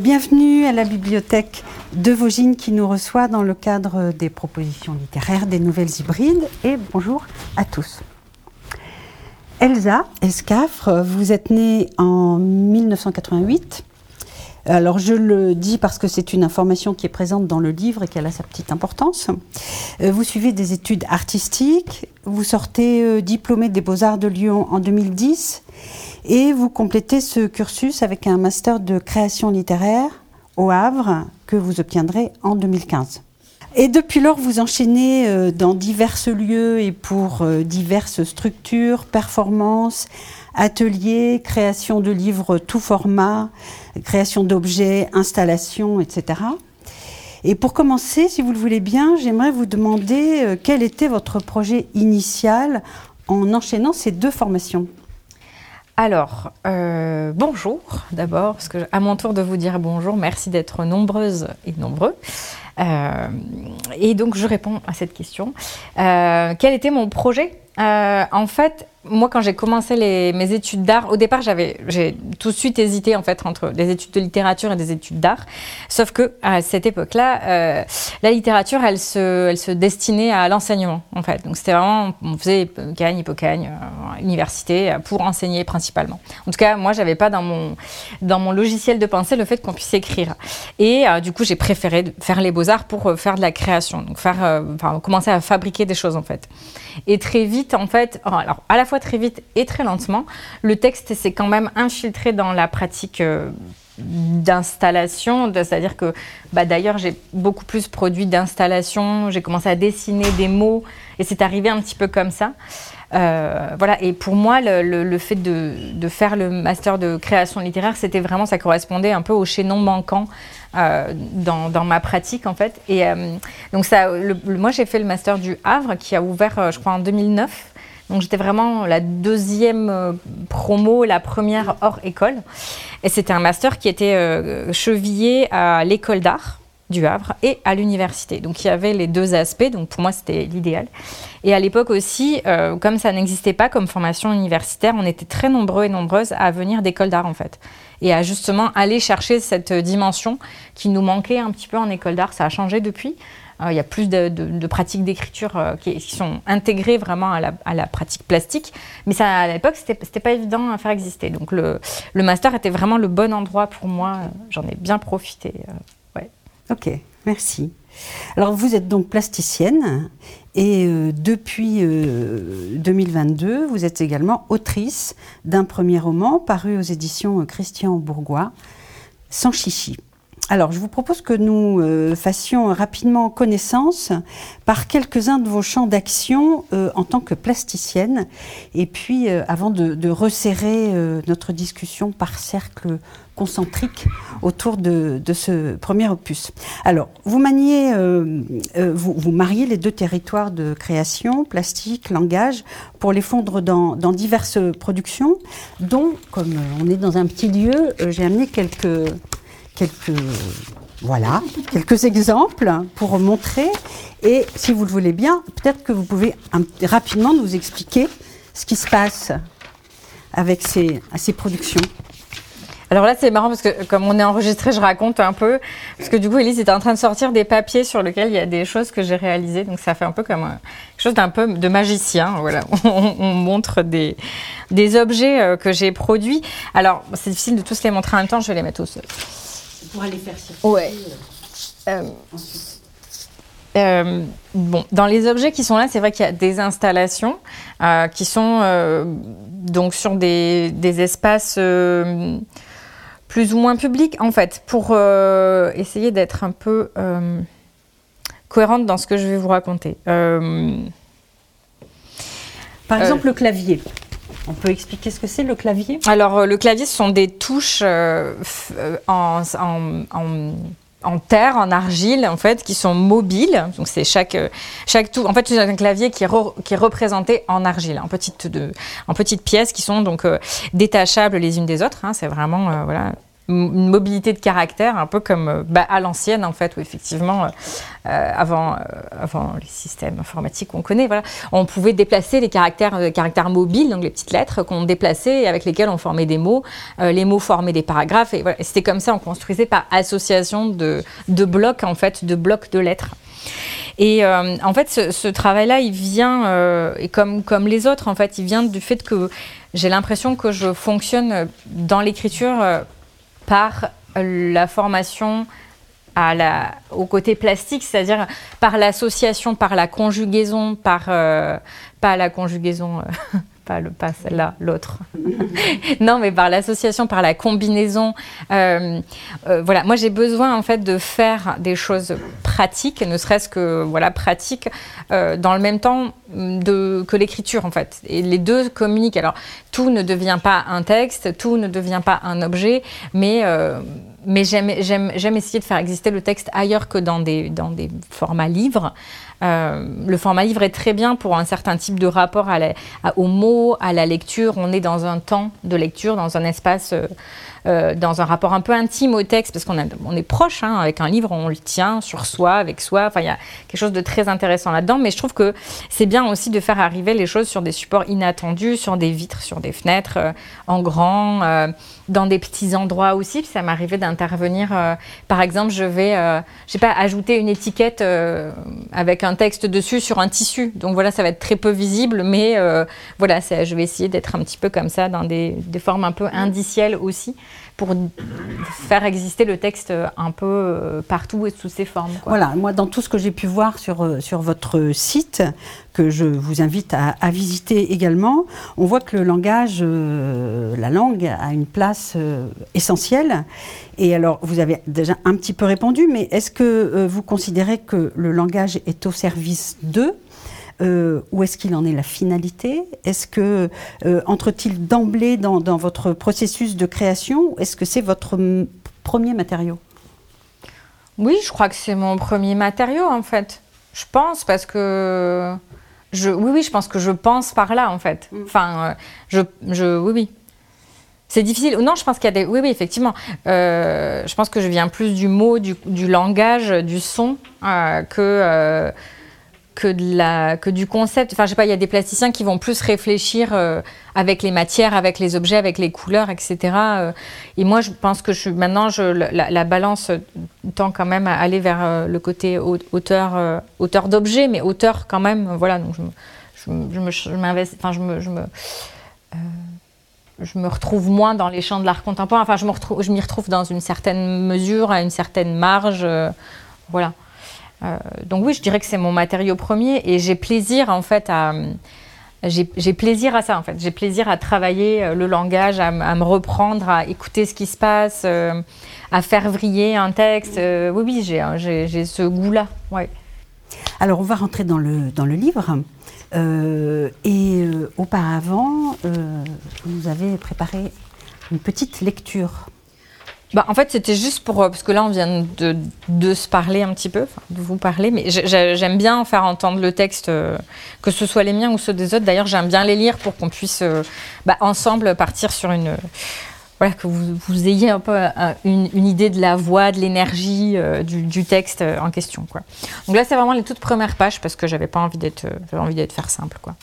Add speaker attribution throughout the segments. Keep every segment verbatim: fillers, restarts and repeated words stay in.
Speaker 1: bienvenue à la bibliothèque de Vaugine qui nous reçoit dans le cadre des propositions littéraires des Nouvelles Hybrides. Et bonjour à tous. Elsa Escafre, vous êtes née en mille neuf cent quatre-vingt-huit. Alors je le dis parce que c'est une information qui est présente dans le livre et qu'elle a sa petite importance. Vous suivez des études artistiques, vous sortez euh, diplômée des Beaux-Arts de Lyon en deux mille dix et vous complétez ce cursus avec un master de création littéraire au Havre que vous obtiendrez en deux mille quinze. Et depuis lors, vous enchaînez euh, dans divers lieux et pour euh, diverses structures, performances, ateliers, création de livres tout format, création d'objets, installations, et cetera. Et pour commencer, si vous le voulez bien, j'aimerais vous demander euh, quel était votre projet initial en enchaînant ces deux formations.
Speaker 2: Alors, euh, bonjour d'abord, parce que à mon tour de vous dire bonjour, merci d'être nombreuses et nombreux. Euh, et donc, je réponds à cette question. Euh, quel était mon projet ? euh, En fait, moi, quand j'ai commencé les, mes études d'art, au départ, j'avais, j'ai tout de suite hésité en fait entre des études de littérature et des études d'art. Sauf que à cette époque-là, euh, la littérature, elle se, elle se destinait à l'enseignement en fait. Donc c'était vraiment, on faisait Cagne, Hippocagne, euh, université pour enseigner principalement. En tout cas, moi, j'avais pas dans mon dans mon logiciel de pensée le fait qu'on puisse écrire. Et euh, du coup, j'ai préféré faire les beaux-arts pour euh, faire de la création, donc faire, euh, enfin, commencer à fabriquer des choses en fait. Et très vite, en fait, alors à la fois très vite et très lentement, le texte s'est quand même infiltré dans la pratique euh, d'installation, c'est-à-dire que bah, d'ailleurs j'ai beaucoup plus produit d'installation, j'ai commencé à dessiner des mots et c'est arrivé un petit peu comme ça. Euh, voilà, et pour moi le, le, le fait de, de faire le master de création littéraire, c'était vraiment, ça correspondait un peu au chaînon manquant euh, dans, dans ma pratique en fait. Et euh, donc ça, le, le, moi j'ai fait le master du Havre qui a ouvert euh, je crois en deux mille neuf. Donc j'étais vraiment la deuxième euh, promo, la première hors école. Et c'était un master qui était euh, chevillé à l'école d'art du Havre et à l'université. Donc il y avait les deux aspects, donc pour moi c'était l'idéal. Et à l'époque aussi, euh, comme ça n'existait pas comme formation universitaire, on était très nombreux et nombreuses à venir d'école d'art en fait. Et à justement aller chercher cette dimension qui nous manquait un petit peu en école d'art. Ça a changé depuis. Il y a plus de, de, de pratiques d'écriture euh, qui, qui sont intégrées vraiment à la, à la pratique plastique. Mais ça, à l'époque, c'était, c'était pas évident à faire exister. Donc le, le master était vraiment le bon endroit pour moi. J'en ai bien profité. Euh, ouais.
Speaker 1: Ok, merci. Alors vous êtes donc plasticienne et euh, depuis euh, deux mille vingt-deux, vous êtes également autrice d'un premier roman paru aux éditions Christian Bourgois, Sans chichi. Alors, je vous propose que nous euh, fassions rapidement connaissance par quelques-uns de vos champs d'action euh, en tant que plasticienne. Et puis, euh, avant de, de resserrer euh, notre discussion par cercle concentrique autour de, de ce premier opus. Alors, vous maniez, euh, euh, vous, vous mariez les deux territoires de création, plastique, langage, pour les fondre dans, dans diverses productions, dont, comme on est dans un petit lieu, euh, j'ai amené quelques... Quelques, voilà, quelques exemples pour montrer. Et si vous le voulez bien, peut-être que vous pouvez un, rapidement nous expliquer ce qui se passe avec ces, ces productions.
Speaker 2: Alors là, c'est marrant parce que comme on est enregistré, je raconte un peu. Parce que du coup, Élise était en train de sortir des papiers sur lesquels il y a des choses que j'ai réalisées. Donc ça fait un peu comme un, quelque chose d'un peu de magicien. Voilà, on, on montre des, des objets euh, que j'ai produits. Alors, c'est difficile de tous les montrer en même temps, je vais les mettre au sol.
Speaker 1: Pour aller faire circuler.
Speaker 2: Ouais. Euh, euh, bon, dans les objets qui sont là, c'est vrai qu'il y a des installations euh, qui sont euh, donc sur des, des espaces euh, plus ou moins publics, en fait, pour euh, essayer d'être un peu euh, cohérente dans ce que je vais vous raconter. Euh,
Speaker 1: Par exemple, euh, le clavier. On peut expliquer ce que c'est le clavier ?
Speaker 2: Alors, le clavier, ce sont des touches euh, en, en, en, en terre, en argile, en fait, qui sont mobiles. Donc, c'est chaque, chaque touche. En fait, c'est un clavier qui est, re, qui est représenté en argile, en petites, de, en petites pièces qui sont donc euh, détachables les unes des autres. Hein, c'est vraiment, euh, voilà. une mobilité de caractère, un peu comme bah, à l'ancienne en fait, où effectivement, euh, avant, euh, avant les systèmes informatiques qu'on connaît, voilà, on pouvait déplacer les caractères, euh, caractères mobiles, donc les petites lettres qu'on déplaçait et avec lesquelles on formait des mots. Euh, les mots formaient des paragraphes et, voilà, et c'était comme ça, on construisait par association de, de blocs en fait, de blocs de lettres. Et euh, en fait, ce, ce travail-là, il vient, euh, et comme, comme les autres, en fait, il vient du fait que j'ai l'impression que je fonctionne dans l'écriture euh, par la formation à la, au côté plastique, c'est-à-dire par l'association, par la conjugaison, par euh, pas la conjugaison, euh, pas le pas celle-là, l'autre. Non, mais par l'association, par la combinaison. Euh, euh, voilà, moi j'ai besoin en fait de faire des choses pratiques, ne serait-ce que voilà pratiques, euh, dans le même temps de, que l'écriture en fait. Et les deux communiquent. Alors tout ne devient pas un texte, tout ne devient pas un objet, mais euh, mais j'aime, j'aime, j'aime essayer de faire exister le texte ailleurs que dans des, dans des formats livres. Euh, le format livre est très bien pour un certain type de rapport à la, à, aux mots, à la lecture. On est dans un temps de lecture, dans un espace, euh, euh, dans un rapport un peu intime au texte, parce qu'on a, on est proche, hein, avec un livre, on le tient sur soi, avec soi. Enfin, il y a quelque chose de très intéressant là-dedans. Mais je trouve que c'est bien aussi de faire arriver les choses sur des supports inattendus, sur des vitres, sur des fenêtres, euh, en grand, euh, dans des petits endroits aussi. Puis ça m'arrivait d'intervenir. Euh, par exemple, je vais, euh, je sais pas, ajouter une étiquette euh, avec un un texte dessus sur un tissu. Donc voilà, ça va être très peu visible, mais euh, voilà, c'est, je vais essayer d'être un petit peu comme ça, dans des, des formes un peu indicielles aussi, pour faire exister le texte un peu euh, partout et sous ses formes, quoi.
Speaker 1: Voilà, moi dans tout ce que j'ai pu voir sur, sur votre site, que je vous invite à, à visiter également, on voit que le langage, euh, la langue a une place euh, essentielle. Et alors, vous avez déjà un petit peu répondu, mais est-ce que euh, vous considérez que le langage est au service d'eux ? Euh, ou est-ce qu'il en est la finalité ? Est-ce que euh, entre-t-il d'emblée dans, dans votre processus de création, ou est-ce que c'est votre m- premier matériau ?
Speaker 2: Oui, je crois que c'est mon premier matériau en fait. Je pense parce que je, oui, oui, je pense que je pense par là en fait. Mm. Enfin, euh, je, je, oui, oui. C'est difficile. Non, je pense qu'il y a des. Oui, oui, effectivement. Euh, je pense que je viens plus du mot, du, du langage, du son euh, que. Euh, Que, de la, que du concept. Enfin, je sais pas, il y a des plasticiens qui vont plus réfléchir euh, avec les matières, avec les objets, avec les couleurs, et cetera. Euh, et moi, je pense que je suis, maintenant, je, la, la balance tend quand même à aller vers euh, le côté auteur, euh, auteur d'objets, mais auteur quand même. Voilà, donc je, je, je, me, je m'investis, enfin, je me, je me, euh, je me retrouve moins dans les champs de l'art contemporain. Enfin, je me retrouve, je m'y retrouve dans une certaine mesure, à une certaine marge. Euh, voilà. Euh, donc oui, je dirais que c'est mon matériau premier et j'ai plaisir en fait à j'ai, j'ai plaisir à ça en fait. J'ai plaisir à travailler le langage, à, à me reprendre, à écouter ce qui se passe, euh, à faire vriller un texte. Euh, oui, oui, j'ai, j'ai, j'ai ce goût-là. Ouais.
Speaker 1: Alors on va rentrer dans le dans le livre. Euh, et euh, auparavant, euh, vous nous avez préparé une petite lecture.
Speaker 2: Bah, en fait, c'était juste pour... Parce que là, on vient de, de se parler un petit peu, de vous parler, mais j'aime bien faire entendre le texte, euh, que ce soit les miens ou ceux des autres. D'ailleurs, j'aime bien les lire pour qu'on puisse, euh, bah, ensemble, partir sur une... Voilà, que vous, vous ayez un peu un, une, une idée de la voix, de l'énergie euh, du, du texte en question, quoi. Donc là, c'est vraiment les toutes premières pages, parce que j'avais pas envie d'être... J'avais envie d'être faire simple, quoi.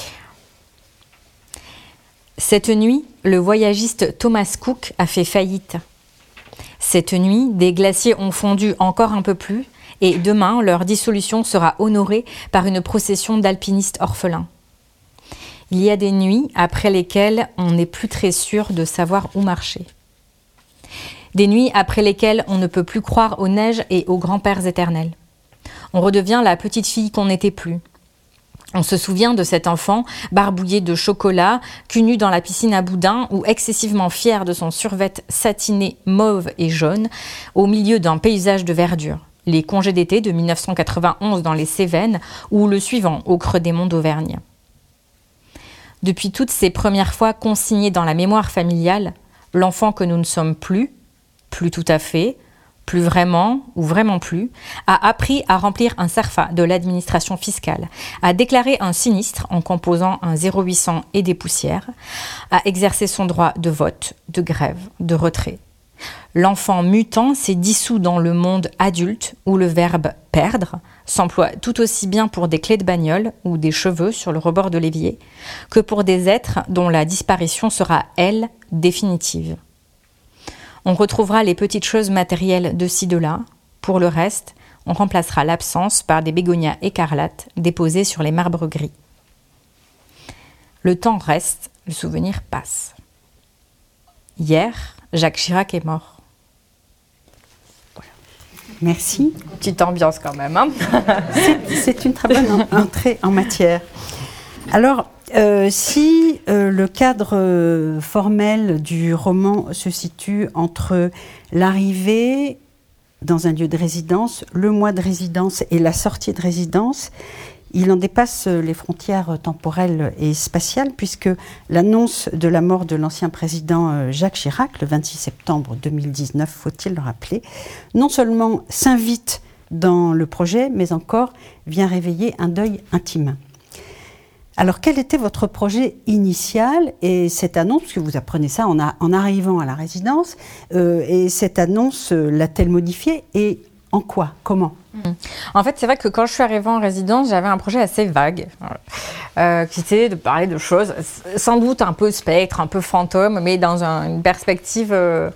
Speaker 2: Cette nuit, le voyagiste Thomas Cook a fait faillite. Cette nuit, des glaciers ont fondu encore un peu plus et demain, leur dissolution sera honorée par une procession d'alpinistes orphelins. Il y a des nuits après lesquelles on n'est plus très sûr de savoir où marcher. Des nuits après lesquelles on ne peut plus croire aux neiges et aux grands-pères éternels. On redevient la petite fille qu'on n'était plus. On se souvient de cet enfant barbouillé de chocolat, cul nu dans la piscine à boudin ou excessivement fier de son survêt satiné mauve et jaune au milieu d'un paysage de verdure. Les congés d'été de mille neuf cent quatre-vingt-onze dans les Cévennes ou le suivant au creux des monts d'Auvergne. Depuis toutes ces premières fois consignées dans la mémoire familiale, l'enfant que nous ne sommes plus, plus tout à fait, plus vraiment ou vraiment plus, a appris à remplir un CERFA de l'administration fiscale, à déclarer un sinistre en composant un zéro huit cents et des poussières, à exercer son droit de vote, de grève, de retrait, L'enfant mutant s'est dissous dans le monde adulte où le verbe « perdre » s'emploie tout aussi bien pour des clés de bagnole ou des cheveux sur le rebord de l'évier que pour des êtres dont la disparition sera, elle, définitive. On retrouvera les petites choses matérielles de ci de là. Pour le reste, on remplacera l'absence par des bégonias écarlates déposées sur les marbres gris. Le temps reste, le souvenir passe. Hier, Jacques Chirac est mort.
Speaker 1: Voilà. Merci.
Speaker 2: Petite ambiance quand même. Hein.
Speaker 1: c'est, c'est une très bonne entrée en matière. Alors, euh, si euh, le cadre euh, formel du roman se situe entre l'arrivée dans un lieu de résidence, le mois de résidence et la sortie de résidence, il en dépasse les frontières temporelles et spatiales, puisque l'annonce de la mort de l'ancien président Jacques Chirac, le vingt-six septembre deux mille dix-neuf, faut-il le rappeler, non seulement s'invite dans le projet, mais encore vient réveiller un deuil intime. Alors, quel était votre projet initial et cette annonce, parce que vous apprenez ça en, a, en arrivant à la résidence, euh, et cette annonce euh, l'a-t-elle modifiée et en quoi? Comment?
Speaker 2: En fait, c'est vrai que quand je suis arrivée en résidence, j'avais un projet assez vague, euh, qui était de parler de choses sans doute un peu spectre, un peu fantôme, mais dans un, une perspective euh,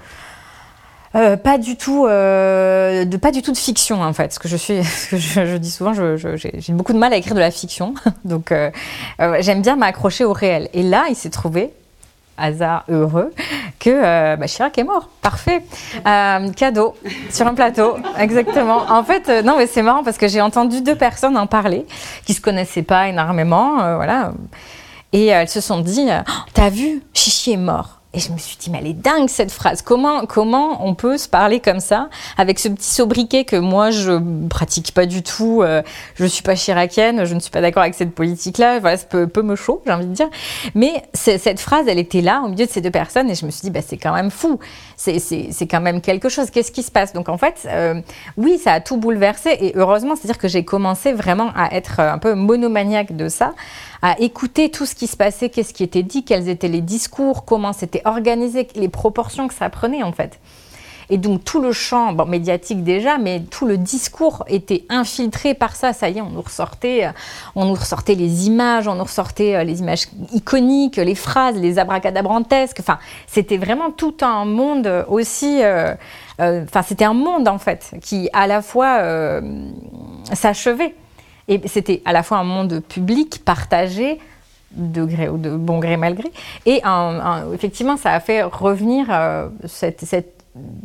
Speaker 2: euh, pas du tout, euh, de pas du tout de fiction en fait. Parce que je suis, ce que je, je dis souvent, je, je, j'ai, j'ai beaucoup de mal à écrire de la fiction, donc euh, euh, j'aime bien m'accrocher au réel. Et là, il s'est trouvé, hasard heureux, que euh, bah, Chirac est mort. Parfait. Euh, cadeau sur un plateau. Exactement. En fait, euh, non, mais c'est marrant parce que j'ai entendu deux personnes en parler qui se connaissaient pas énormément, euh, voilà. Et euh, elles se sont dit, euh, oh, t'as vu, Chichi est mort. Et je me suis dit, mais elle est dingue cette phrase. Comment, comment on peut se parler comme ça, avec ce petit sobriquet que moi, je pratique pas du tout. Euh, je suis pas chiracienne, je ne suis pas d'accord avec cette politique-là. Voilà, c'est peu, peu me chaud, j'ai envie de dire. Mais cette phrase, elle était là, au milieu de ces deux personnes, et je me suis dit, bah, c'est quand même fou. C'est, c'est, c'est quand même quelque chose. Qu'est-ce qui se passe? Donc, en fait, euh, oui, ça a tout bouleversé, et heureusement, c'est-à-dire que j'ai commencé vraiment à être un peu monomaniaque de ça, à écouter tout ce qui se passait, qu'est-ce qui était dit, quels étaient les discours, comment c'était organisé, les proportions que ça prenait en fait. Et donc tout le champ, bon, médiatique déjà, mais tout le discours était infiltré par ça. Ça y est, on nous ressortait, on nous ressortait les images, on nous ressortait les images iconiques, les phrases, les abracadabrantesques. Enfin, c'était vraiment tout un monde aussi. Euh, euh, enfin, c'était un monde en fait qui à la fois euh, s'achevait. Et c'était à la fois un monde public, partagé, de gré ou de bon gré mal gré. Et un, un, effectivement, ça a fait revenir euh, cette, cette,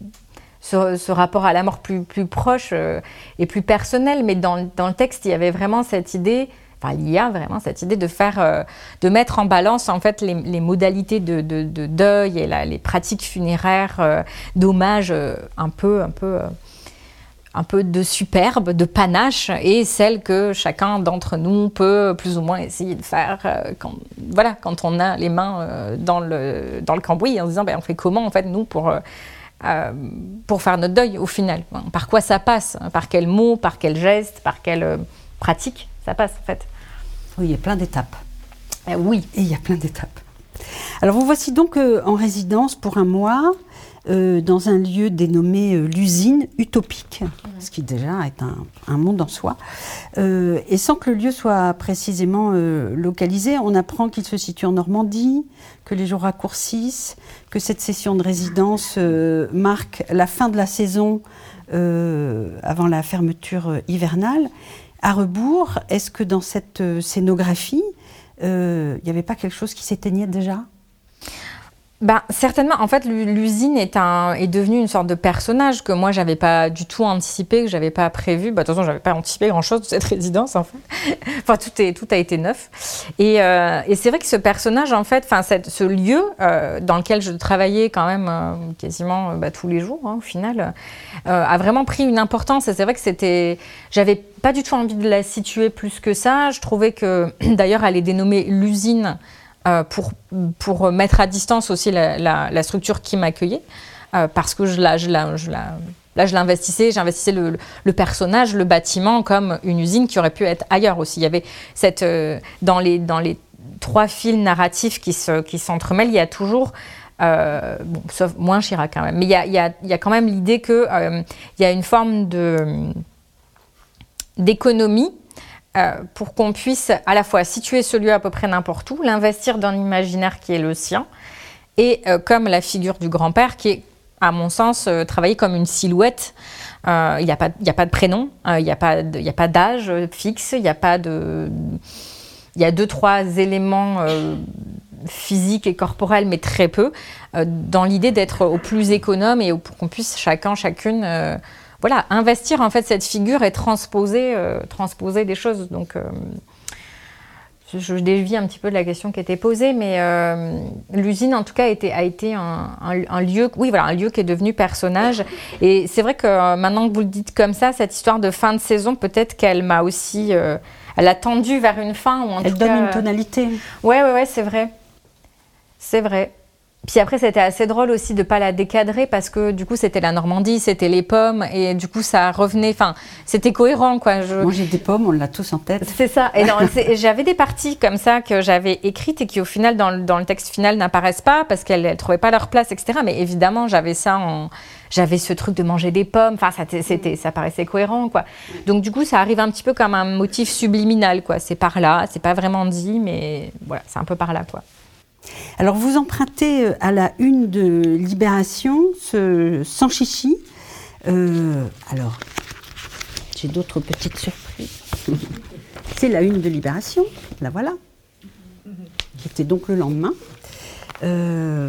Speaker 2: ce, ce rapport à la mort plus, plus proche euh, et plus personnel. Mais dans, dans le texte, il y avait vraiment cette idée, enfin, il y a vraiment cette idée de faire, euh, de mettre en balance en fait les, les modalités de, de, de deuil et la, les pratiques funéraires, euh, d'hommage euh, un peu, un peu. Euh, un peu de superbe, de panache, et celle que chacun d'entre nous peut plus ou moins essayer de faire euh, quand, voilà, quand on a les mains euh, dans, le, dans le cambouis, en se disant ben, on fait comment en fait nous pour, euh, euh, pour faire notre deuil au final, par quoi ça passe, par quels mots, par quels gestes, par quelle euh, pratique ça passe en fait.
Speaker 1: Oui, il y a plein d'étapes.
Speaker 2: Euh, oui.
Speaker 1: Et il y a plein d'étapes. Alors vous voici donc euh, en résidence pour un mois, Euh, dans un lieu dénommé euh, l'usine utopique, mmh. ce qui déjà est un, un monde en soi. Euh, et sans que le lieu soit précisément euh, localisé, on apprend qu'il se situe en Normandie, que les jours raccourcissent, que cette session de résidence euh, marque la fin de la saison euh, avant la fermeture hivernale. À rebours, est-ce que dans cette euh, scénographie, il euh, n'y avait pas quelque chose qui s'éteignait déjà ?
Speaker 2: Ben, certainement. En fait, l'usine est, un, est devenue une sorte de personnage que moi, j'avais pas du tout anticipé, que j'avais pas prévu. Ben, de toute façon, j'avais pas anticipé grand-chose de cette résidence, en fait. Enfin, tout, est, tout a été neuf. Et, euh, et c'est vrai que ce personnage, en fait, enfin, cette, ce lieu euh, dans lequel je travaillais quand même euh, quasiment euh, bah, tous les jours, hein, au final, euh, a vraiment pris une importance. Et c'est vrai que c'était... J'avais pas du tout envie de la situer plus que ça. Je trouvais que, d'ailleurs, elle est dénommée l'usine, Euh, pour, pour mettre à distance aussi la, la, la structure qui m'accueillait, euh, parce que je la, je la, je la, là, je l'investissais, j'investissais le, le personnage, le bâtiment, comme une usine qui aurait pu être ailleurs aussi. Il y avait cette, euh, dans, les, dans les trois fils narratifs qui, se, qui s'entremêlent, il y a toujours Euh, bon, sauf moins Chirac quand même. Mais il y a, y a, y a quand même l'idée qu'il euh, y a une forme de, d'économie euh, pour qu'on puisse à la fois situer ce lieu à peu près n'importe où, l'investir dans l'imaginaire qui est le sien, et euh, comme la figure du grand-père qui est, à mon sens, euh, travaillée comme une silhouette. Il euh, n'y a, a pas de prénom, il euh, n'y a pas d'âge fixe, il y a pas de... Il y a deux, trois éléments euh, physiques et corporels, mais très peu, euh, dans l'idée d'être au plus économe et pour qu'on puisse chacun, chacune, euh, voilà, investir en fait cette figure et transposer, euh, transposer des choses. Donc, euh, je, je dévie un petit peu de la question qui était posée, mais euh, l'usine, en tout cas, a été, a été un, un, un lieu, oui, voilà, un lieu qui est devenu personnage. Et c'est vrai que euh, maintenant que vous le dites comme ça, cette histoire de fin de saison, peut-être qu'elle m'a aussi... Euh, Elle a tendu vers une fin. Ou en
Speaker 1: Elle
Speaker 2: tout
Speaker 1: donne
Speaker 2: cas,
Speaker 1: une tonalité.
Speaker 2: Oui, ouais, ouais, c'est vrai. C'est vrai. Puis après, c'était assez drôle aussi de ne pas la décadrer parce que du coup, c'était la Normandie, c'était les pommes et du coup, ça revenait. Enfin, c'était cohérent, quoi. Je...
Speaker 1: Manger des pommes, on l'a tous en tête.
Speaker 2: C'est ça. Et non, c'est... j'avais des parties comme ça que j'avais écrites et qui, au final, dans le, dans le texte final, n'apparaissent pas parce qu'elles ne trouvaient pas leur place, et cetera. Mais évidemment, j'avais ça en... J'avais ce truc de manger des pommes, enfin, ça, c'était, ça paraissait cohérent, quoi. Donc, du coup, ça arrive un petit peu comme un motif subliminal, quoi. C'est par là, c'est pas vraiment dit, mais voilà, c'est un peu par là, quoi.
Speaker 1: Alors, vous empruntez à la une de Libération ce sans chichi. Euh, alors, j'ai d'autres petites surprises. C'est la une de Libération, la voilà, qui était donc le lendemain. Euh,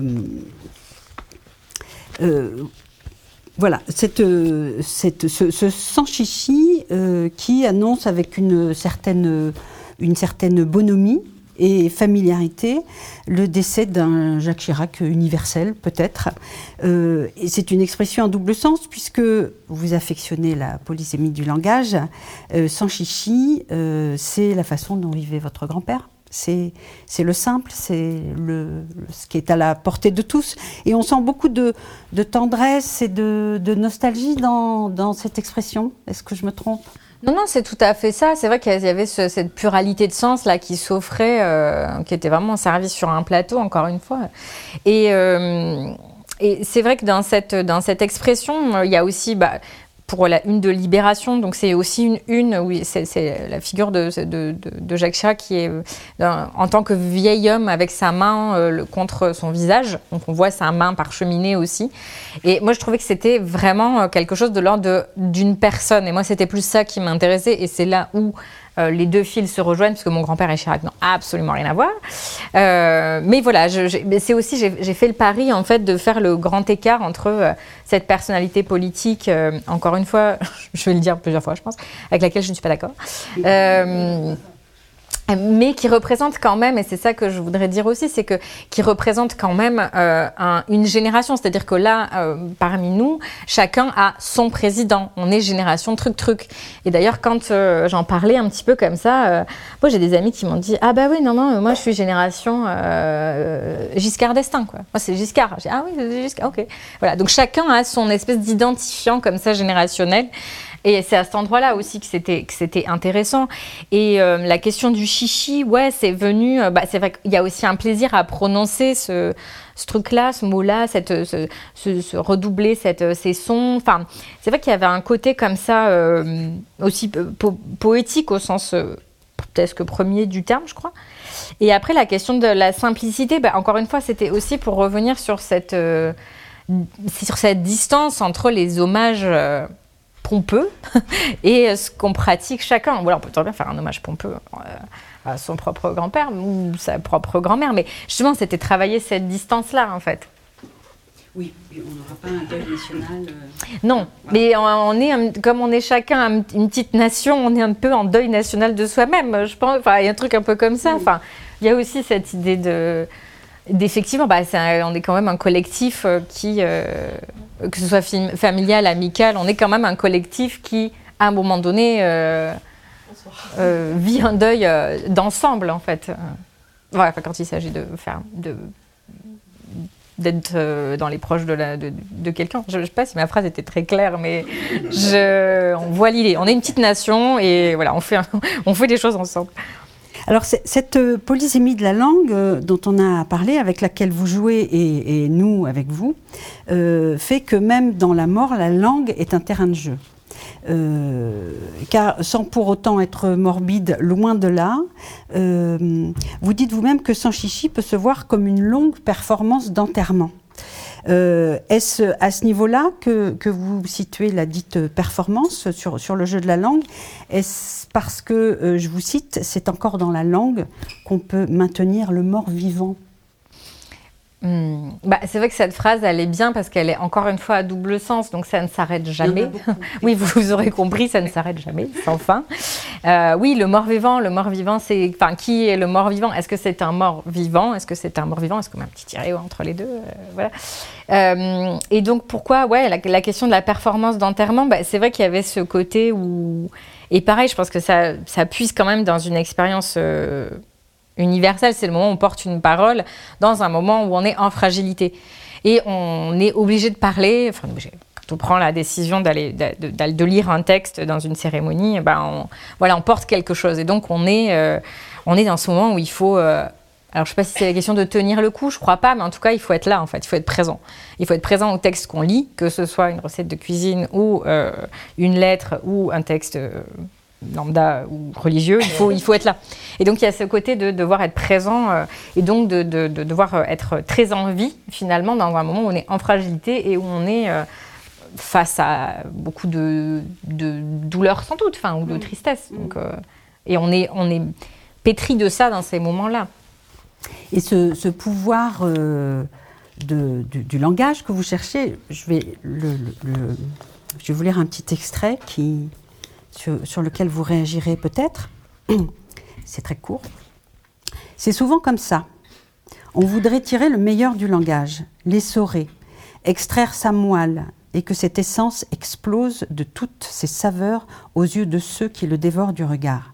Speaker 1: euh, Voilà, cette, cette, ce, ce sans chichi euh, qui annonce avec une certaine, une certaine bonhomie et familiarité le décès d'un Jacques Chirac universel, peut-être. Euh, et c'est une expression en double sens, puisque vous affectionnez la polysémie du langage. Euh, sans chichi, euh, c'est la façon dont vivait votre grand-père. C'est, c'est le simple, c'est le, ce qui est à la portée de tous. Et on sent beaucoup de, de tendresse et de, de nostalgie dans, dans cette expression. Est-ce que je me trompe ?
Speaker 2: Non, non, c'est tout à fait ça. C'est vrai qu'il y avait ce, cette pluralité de sens là qui s'offrait, euh, qui était vraiment servie sur un plateau, encore une fois. Et, euh, et c'est vrai que dans cette, dans cette expression, il y a aussi... Bah, pour la une de Libération, donc c'est aussi une une, oui, c'est, c'est la figure de, de, de, de Jacques Chirac qui est euh, en tant que vieil homme avec sa main euh, le, contre son visage, donc on voit sa main parcheminée aussi. Et moi je trouvais que c'était vraiment quelque chose de l'ordre de, d'une personne, et moi c'était plus ça qui m'intéressait, et c'est là où Euh, les deux fils se rejoignent, parce que mon grand-père et Chirac n'ont absolument rien à voir. Euh, mais voilà, je, je, c'est aussi, j'ai, j'ai fait le pari, en fait, de faire le grand écart entre euh, cette personnalité politique, euh, encore une fois, je vais le dire plusieurs fois, je pense, avec laquelle je ne suis pas d'accord, euh, mais qui représente quand même, et c'est ça que je voudrais dire aussi, c'est que qui représente quand même euh, un, une génération. C'est-à-dire que là, euh, parmi nous, chacun a son président. On est génération truc-truc. Et d'ailleurs, quand euh, j'en parlais un petit peu comme ça, euh, moi j'ai des amis qui m'ont dit « Ah bah oui, non, non, moi je suis génération euh, Giscard d'Estaing, quoi. Moi c'est Giscard. » J'ai dit « Ah oui, c'est Giscard, ok. » Voilà, donc chacun a son espèce d'identifiant comme ça générationnel. Et c'est à cet endroit-là aussi que c'était, que c'était intéressant. Et euh, la question du chichi, ouais, c'est venu... Euh, bah, c'est vrai qu'il y a aussi un plaisir à prononcer ce, ce truc-là, ce mot-là, cette, ce, ce, ce redoubler cette, ces sons. Enfin, c'est vrai qu'il y avait un côté comme ça, euh, aussi po- poétique au sens euh, presque premier du terme, je crois. Et après, la question de la simplicité, bah, encore une fois, c'était aussi pour revenir sur cette, euh, sur cette distance entre les hommages... Euh, pompeux et ce qu'on pratique chacun. Voilà, on peut très bien faire un hommage pompeux à son propre grand-père ou sa propre grand-mère, mais justement, c'était travailler cette distance-là, en fait.
Speaker 1: Oui, on n'aura pas un deuil national. Euh...
Speaker 2: Non, voilà. Mais on, on est, comme on est chacun une petite nation, on est un peu en deuil national de soi-même, je pense. Enfin, il y a un truc un peu comme ça. Oui. Enfin, il y a aussi cette idée de... D'effectivement, bah, c'est un, on est quand même un collectif euh, qui, euh, que ce soit fam- familial, amical, on est quand même un collectif qui, à un moment donné, euh, euh, vit un deuil euh, d'ensemble, en fait. Voilà, quand il s'agit de faire, de, d'être euh, dans les proches de, la, de, de quelqu'un. Je ne sais pas si ma phrase était très claire, mais je, on voit l'idée. On est une petite nation et voilà, on fait, un, on fait des choses ensemble.
Speaker 1: Alors, cette polysémie de la langue euh, dont on a parlé, avec laquelle vous jouez et, et nous avec vous, euh, fait que même dans la mort, la langue est un terrain de jeu. Euh, car sans pour autant être morbide, loin de là, euh, vous dites vous-même que Sanchichi peut se voir comme une longue performance d'enterrement. Euh, est-ce à ce niveau-là que, que vous situez la dite performance sur, sur le jeu de la langue? Est-ce parce que, euh, je vous cite, c'est encore dans la langue qu'on peut maintenir le mort vivant?
Speaker 2: Mmh. Bah, c'est vrai que cette phrase, elle est bien parce qu'elle est encore une fois à double sens, donc ça ne s'arrête jamais. Oui, vous, vous aurez compris, ça ne s'arrête jamais, sans fin. Euh, oui, le mort-vivant, le mort-vivant, c'est... Enfin, qui est le mort-vivant? Est-ce que c'est un mort-vivant? Est-ce que c'est un mort-vivant? Est-ce qu'on met un petit tiret entre les deux? euh, Voilà. Euh, et donc, pourquoi? Ouais, la, la question de la performance d'enterrement, bah, c'est vrai qu'il y avait ce côté où... Et pareil, je pense que ça, ça puise quand même dans une expérience... Euh, universel, c'est le moment où on porte une parole dans un moment où on est en fragilité. Et on est obligé de parler, enfin, quand on prend la décision d'aller, de, de, de lire un texte dans une cérémonie, ben on, voilà, on porte quelque chose. Et donc, on est, euh, on est dans ce moment où il faut... Euh, alors, je ne sais pas si c'est la question de tenir le coup, je ne crois pas, mais en tout cas, il faut être là, en fait, il faut être présent. Il faut être présent au texte qu'on lit, que ce soit une recette de cuisine ou euh, une lettre ou un texte... Euh, lambda ou religieux, il faut, il faut être là. Et donc, il y a ce côté de devoir être présent euh, et donc de, de, de devoir être très en vie, finalement, dans un moment où on est en fragilité et où on est euh, face à beaucoup de, de douleur, sans doute, enfin, ou de tristesse. Donc, euh, et on est, on est pétri de ça dans ces moments-là.
Speaker 1: Et ce, ce pouvoir euh, de, du, du langage que vous cherchez, je vais, le, le, le, je vais vous lire un petit extrait qui... Sur, sur lequel vous réagirez peut-être. C'est très court. C'est souvent comme ça. On voudrait tirer le meilleur du langage, l'essorer, extraire sa moelle, et que cette essence explose de toutes ses saveurs aux yeux de ceux qui le dévorent du regard.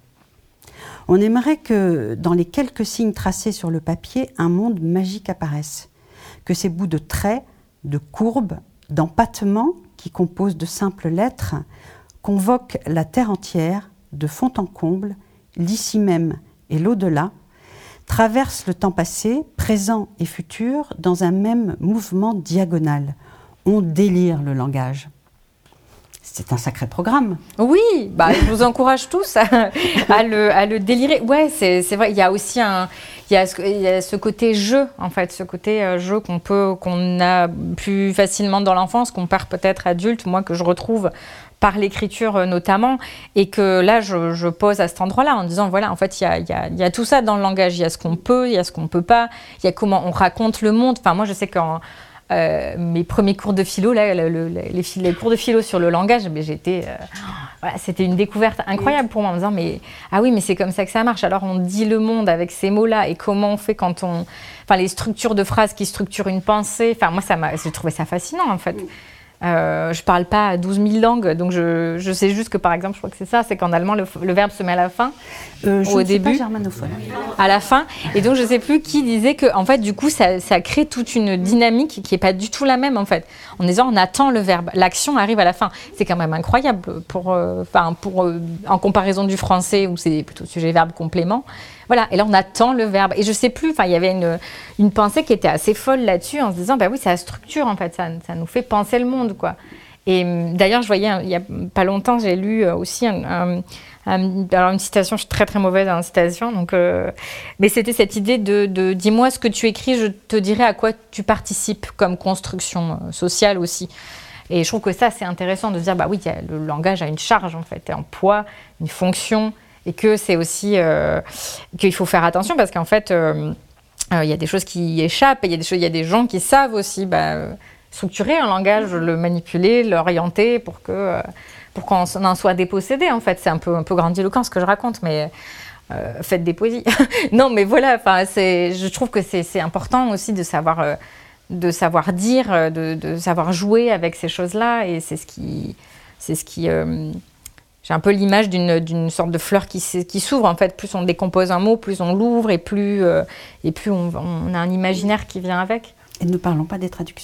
Speaker 1: On aimerait que, dans les quelques signes tracés sur le papier, un monde magique apparaisse, que ces bouts de traits, de courbes, d'empattements qui composent de simples lettres convoque la terre entière, de fond en comble, l'ici même et l'au-delà, traverse le temps passé, présent et futur, dans un même mouvement diagonal. On délire le langage. C'est un sacré programme.
Speaker 2: Oui, bah, je vous encourage tous à, à, le, à le délirer. Ouais, c'est, c'est vrai, il y a aussi un, il y a ce, il y a ce côté jeu, en fait, ce côté euh, jeu qu'on peut, qu'on a plus facilement dans l'enfance, qu'on perd peut-être adulte, moi que je retrouve par l'écriture notamment, et que là, je, je pose à cet endroit-là en disant, voilà, en fait, il y a, il y a, il y a tout ça dans le langage. Il y a ce qu'on peut, il y a ce qu'on ne peut pas, il y a comment on raconte le monde. Enfin, moi, je sais qu'en euh, mes premiers cours de philo, là, le, le, les, les cours de philo sur le langage, mais j'étais, euh, voilà, c'était une découverte incroyable pour moi, en me disant, mais, ah oui, mais c'est comme ça que ça marche. Alors, on dit le monde avec ces mots-là, et comment on fait quand on... Enfin, les structures de phrases qui structurent une pensée. Enfin, moi, ça m'a, j'ai trouvé ça fascinant, en fait. Euh, je ne parle pas douze mille langues, donc je, je sais juste que, par exemple, je crois que c'est ça, c'est qu'en allemand, le, le verbe se met à la fin,
Speaker 1: euh, je
Speaker 2: au
Speaker 1: ne
Speaker 2: début,
Speaker 1: suis pas germanophone.
Speaker 2: À la fin. Et donc, je ne sais plus qui disait que, en fait, du coup, ça, ça crée toute une dynamique qui n'est pas du tout la même, en fait. En disant, on attend le verbe, l'action arrive à la fin. C'est quand même incroyable, pour, euh, pour, euh, en comparaison du français, où c'est plutôt sujet-verbe complément. Voilà, et là, on attend le verbe. Et je ne sais plus, il y avait une, une pensée qui était assez folle là-dessus, en se disant, bah oui, c'est la structure, en fait, ça, ça nous fait penser le monde, quoi. Et d'ailleurs, je voyais, il n'y a pas longtemps, j'ai lu aussi un, un, un, alors une citation, je suis très très mauvaise en citation, donc, euh, mais c'était cette idée de, de dis-moi ce que tu écris, je te dirai à quoi tu participes comme construction sociale aussi. Et je trouve que ça, c'est intéressant de se dire, bah oui, le langage a une charge, en fait, un poids, une fonction, et que c'est aussi euh, qu'il faut faire attention parce qu'en fait, il euh, euh, y a des choses qui échappent, il y a des choses, il y a des gens qui savent aussi bah, euh, structurer un langage, le manipuler, l'orienter pour que euh, pour qu'on en soit dépossédé. En fait, c'est un peu un peu grandiloquent ce que je raconte, mais euh, faites des poésies. Non, mais voilà. Enfin, c'est, je trouve que c'est c'est important aussi de savoir euh, de savoir dire, de, de savoir jouer avec ces choses-là, et c'est ce qui c'est ce qui euh, j'ai un peu l'image d'une, d'une sorte de fleur qui, qui s'ouvre. En fait, plus on décompose un mot, plus on l'ouvre et plus, euh, et plus on, on a un imaginaire qui vient avec.
Speaker 1: Et ne parlons pas des traductions.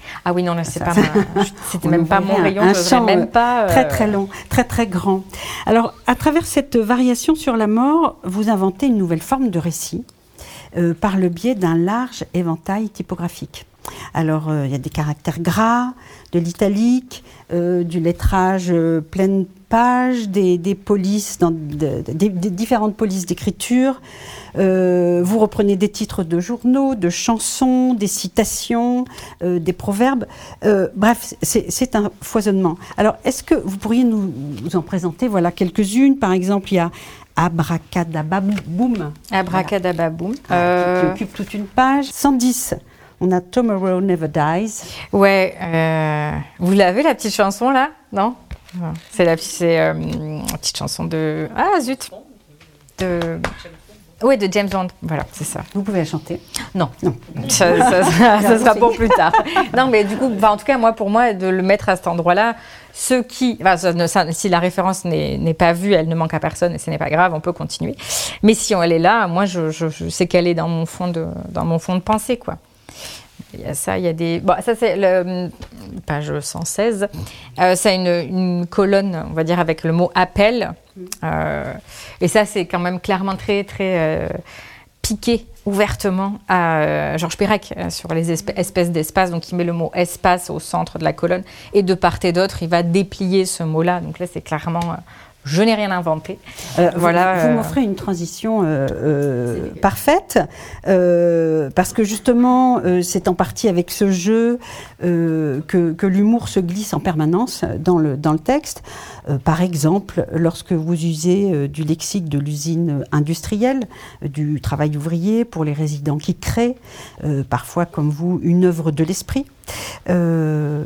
Speaker 2: Ah oui, non, là, c'est
Speaker 1: Ça,
Speaker 2: pas
Speaker 1: ça...
Speaker 2: ma... C'était même pas mon rayon,
Speaker 1: un
Speaker 2: je
Speaker 1: champ
Speaker 2: même pas... Euh...
Speaker 1: très très long, très très grand. Alors, à travers cette variation sur la mort, vous inventez une nouvelle forme de récit euh, par le biais d'un large éventail typographique. Alors, euh, il y a des caractères gras, de l'italique, euh, du lettrage euh, pleine page, des, des polices, dans, de, de, des, des différentes polices d'écriture. Euh, vous reprenez des titres de journaux, de chansons, des citations, euh, des proverbes. Euh, bref, c'est, c'est un foisonnement. Alors, est-ce que vous pourriez nous, nous en présenter voilà, quelques-unes? Par exemple, il y a Abracadababoum.
Speaker 2: Abracadababoum.
Speaker 1: Voilà. Euh... Qui, qui occupe toute une page. cent dix. On a Tomorrow Never Dies.
Speaker 2: Ouais, euh, vous l'avez la petite chanson là? Non? C'est la c'est, euh, petite chanson de... Ah zut! De... Oui, de James Bond. Voilà, c'est ça.
Speaker 1: Vous pouvez la chanter?
Speaker 2: Non. Non. Ça, ça, ça, ça sera pour plus tard. Non, mais du coup, en tout cas, moi, pour moi, de le mettre à cet endroit-là, ceux qui... Enfin, ça, ça, si la référence n'est, n'est pas vue, elle ne manque à personne et ce n'est pas grave, on peut continuer. Mais si elle est là, moi, je, je, je sais qu'elle est dans mon fond de, dans mon fond de pensée, quoi. Il y a ça, il y a des... Bon, ça, c'est le page cent seize. Euh, c'est une, une colonne, on va dire, avec le mot « appel euh, ». Et ça, c'est quand même clairement très, très euh, piqué ouvertement à euh, Georges Perec euh, sur les espèces, espèces d'espace. Donc, il met le mot « espace » au centre de la colonne. Et de part et d'autre, il va déplier ce mot-là. Donc là, c'est clairement... Euh, je n'ai rien inventé.
Speaker 1: Euh, voilà, vous, vous m'offrez une transition euh, euh, parfaite, euh, parce que justement, euh, c'est en partie avec ce jeu euh, que, que l'humour se glisse en permanence dans le, dans le texte. Euh, par exemple, lorsque vous usez euh, du lexique de l'usine industrielle, euh, du travail ouvrier pour les résidents qui créent, euh, parfois comme vous, une œuvre de l'esprit. Euh,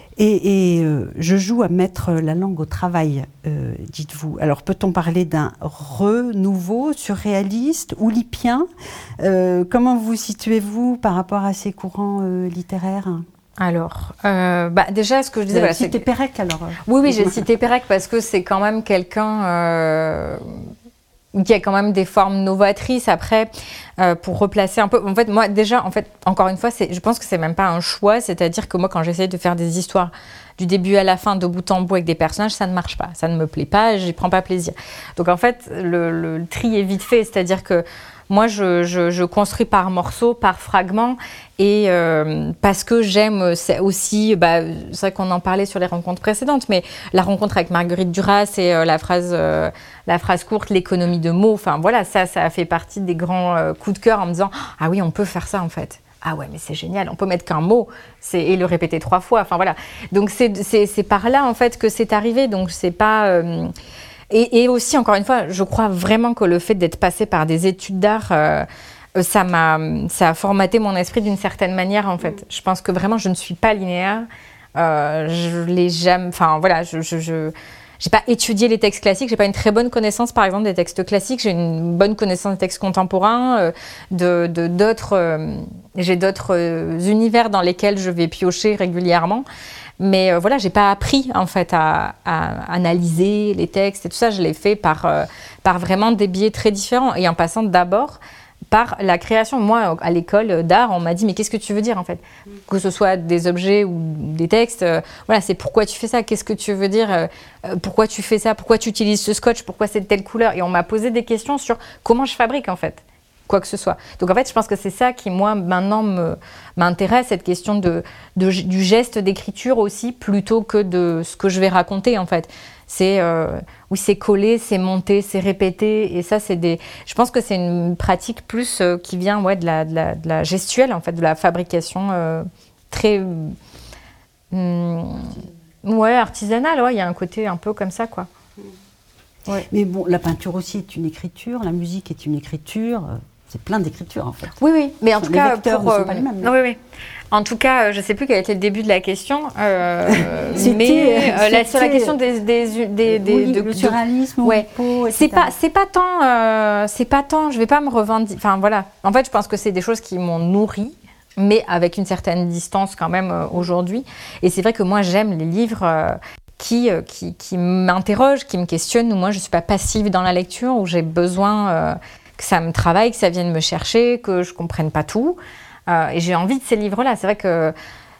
Speaker 1: Et, et euh, je joue à mettre la langue au travail, euh, dites-vous. Alors, peut-on parler d'un renouveau surréaliste, oulipien? euh, Comment vous situez-vous par rapport à ces courants euh, littéraires?
Speaker 2: Alors, euh, bah déjà, ce que je disais...
Speaker 1: Vous avez
Speaker 2: voilà,
Speaker 1: cité
Speaker 2: c'est...
Speaker 1: Perec, alors?
Speaker 2: Oui, oui, j'ai cité Perec parce que c'est quand même quelqu'un... Euh... qui a quand même des formes novatrices. Après, euh, pour replacer un peu... En fait, moi, déjà, en fait, encore une fois, c'est, je pense que c'est même pas un choix. C'est-à-dire que moi, quand j'essaie de faire des histoires du début à la fin, de bout en bout, avec des personnages, ça ne marche pas. Ça ne me plaît pas, j'y prends pas plaisir. Donc, en fait, le, le, le tri est vite fait. C'est-à-dire que moi, je, je, je construis par morceaux, par fragments, et euh, parce que j'aime c'est aussi, bah, c'est vrai qu'on en parlait sur les rencontres précédentes, mais la rencontre avec Marguerite Duras et euh, la phrase, euh, la phrase courte, l'économie de mots, enfin voilà, ça, ça a fait partie des grands euh, coups de cœur en me disant ah oui, on peut faire ça en fait. Ah ouais, mais c'est génial, on peut mettre qu'un mot c'est, et le répéter trois fois, enfin voilà. Donc c'est, c'est, c'est par là en fait que c'est arrivé, donc c'est pas... Euh, Et, et aussi, encore une fois, je crois vraiment que le fait d'être passé par des études d'art, euh, ça m'a, ça a formaté mon esprit d'une certaine manière, en fait. Je pense que vraiment, je ne suis pas linéaire. Euh, je l'ai jamais... Enfin, voilà, je... je, je j'ai pas étudié les textes classiques, j'ai pas une très bonne connaissance, par exemple, des textes classiques. J'ai une bonne connaissance des textes contemporains, euh, de, de, d'autres... Euh, j'ai d'autres euh, univers dans lesquels je vais piocher régulièrement. Mais euh, voilà, j'ai pas appris en fait à, à analyser les textes et tout ça. Je l'ai fait par, euh, par vraiment des biais très différents et en passant d'abord par la création. Moi, à l'école d'art, on m'a dit mais qu'est-ce que tu veux dire en fait? Que ce soit des objets ou des textes, euh, voilà, c'est pourquoi tu fais ça? Qu'est-ce que tu veux dire? euh, Pourquoi tu fais ça? Pourquoi tu utilises ce scotch? Pourquoi c'est de telle couleur? Et on m'a posé des questions sur comment je fabrique en fait. Quoi que ce soit. Donc en fait, je pense que c'est ça qui, moi, maintenant me, m'intéresse, cette question de, de, du geste d'écriture aussi, plutôt que de ce que je vais raconter, en fait. C'est, euh, oui, c'est coller, c'est monter, c'est répéter, et ça, c'est des... Je pense que c'est une pratique plus euh, qui vient ouais, de, la, de, la, de la gestuelle, en fait, de la fabrication euh, très... Hum, ouais, artisanale, ouais, il y a un côté un peu comme ça, quoi.
Speaker 1: Ouais. Mais bon, la peinture aussi est une écriture, la musique est une écriture... C'est plein d'écritures, en fait.
Speaker 2: Oui, oui, mais en tout
Speaker 1: les
Speaker 2: cas...
Speaker 1: vecteurs
Speaker 2: pour,
Speaker 1: ne sont
Speaker 2: euh,
Speaker 1: pas les mêmes.
Speaker 2: Oui, oui. En tout cas, je ne sais plus quel était le début de la question, euh,
Speaker 1: c'était,
Speaker 2: mais euh, la,
Speaker 1: c'était,
Speaker 2: sur la question des... des, des, des
Speaker 1: oui,
Speaker 2: de,
Speaker 1: le surréalisme,
Speaker 2: ouais.
Speaker 1: Oulipo,
Speaker 2: c'est pas, c'est pas tant... Euh, c'est pas tant... Je ne vais pas me revendiquer... Enfin, voilà. En fait, je pense que c'est des choses qui m'ont nourrie, mais avec une certaine distance quand même euh, aujourd'hui. Et c'est vrai que moi, j'aime les livres... Euh, Qui, qui, qui m'interroge, qui me questionne, où moi je ne suis pas passive dans la lecture, où j'ai besoin euh, que ça me travaille, que ça vienne me chercher, que je ne comprenne pas tout. Euh, et j'ai envie de ces livres-là. C'est vrai que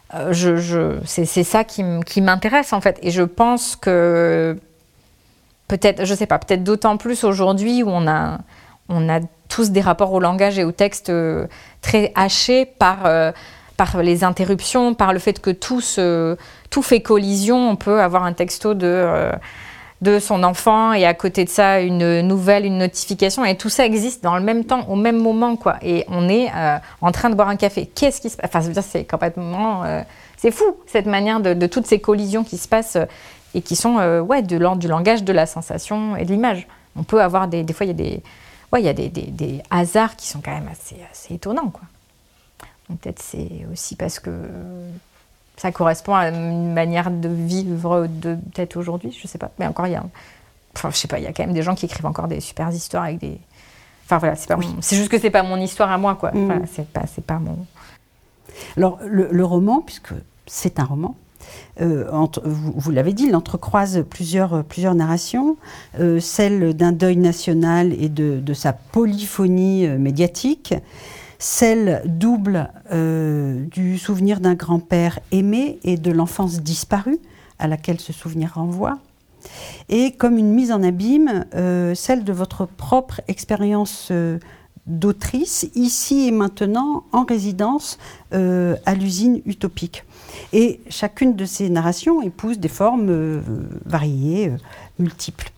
Speaker 2: euh, je, je, c'est, c'est ça qui, m- qui m'intéresse en fait. Et je pense que peut-être, je sais pas, peut-être d'autant plus aujourd'hui où on a, on a tous des rapports au langage et au texte euh, très hachés par, euh, par les interruptions, par le fait que tout, se, tout fait collision. On peut avoir un texto de... Euh, de son enfant et à côté de ça une nouvelle, une notification et tout ça existe dans le même temps, au même moment quoi. Et on est euh, en train de boire un café. Qu'est-ce qui se passe ? Enfin, je veux dire, c'est complètement, euh, c'est fou cette manière de, de toutes ces collisions qui se passent euh, et qui sont euh, ouais de l'ordre du langage, de la sensation et de l'image. On peut avoir des, des fois il y a des, ouais il y a des, des, des hasards qui sont quand même assez, assez étonnants quoi. Donc, peut-être c'est aussi parce que ça correspond à une manière de vivre de peut-être aujourd'hui, je sais pas. Mais encore, il y a, enfin, je sais pas, il y a quand même des gens qui écrivent encore des super histoires avec des. Enfin voilà, c'est pas mon... c'est juste que c'est pas mon histoire à moi, quoi. Mmh. Enfin, c'est pas, c'est pas mon.
Speaker 1: Alors le, le roman, puisque c'est un roman, euh, entre, vous, vous l'avez dit, il entrecroise plusieurs, plusieurs narrations, euh, celle d'un deuil national et de, de sa polyphonie euh, médiatique. Celle double euh, du souvenir d'un grand-père aimé et de l'enfance disparue, à laquelle ce souvenir renvoie. Et comme une mise en abîme, euh, celle de votre propre expérience euh, d'autrice, ici et maintenant, en résidence euh, à l'usine utopique. Et chacune de ces narrations épouse des formes euh, variées, euh, multiples.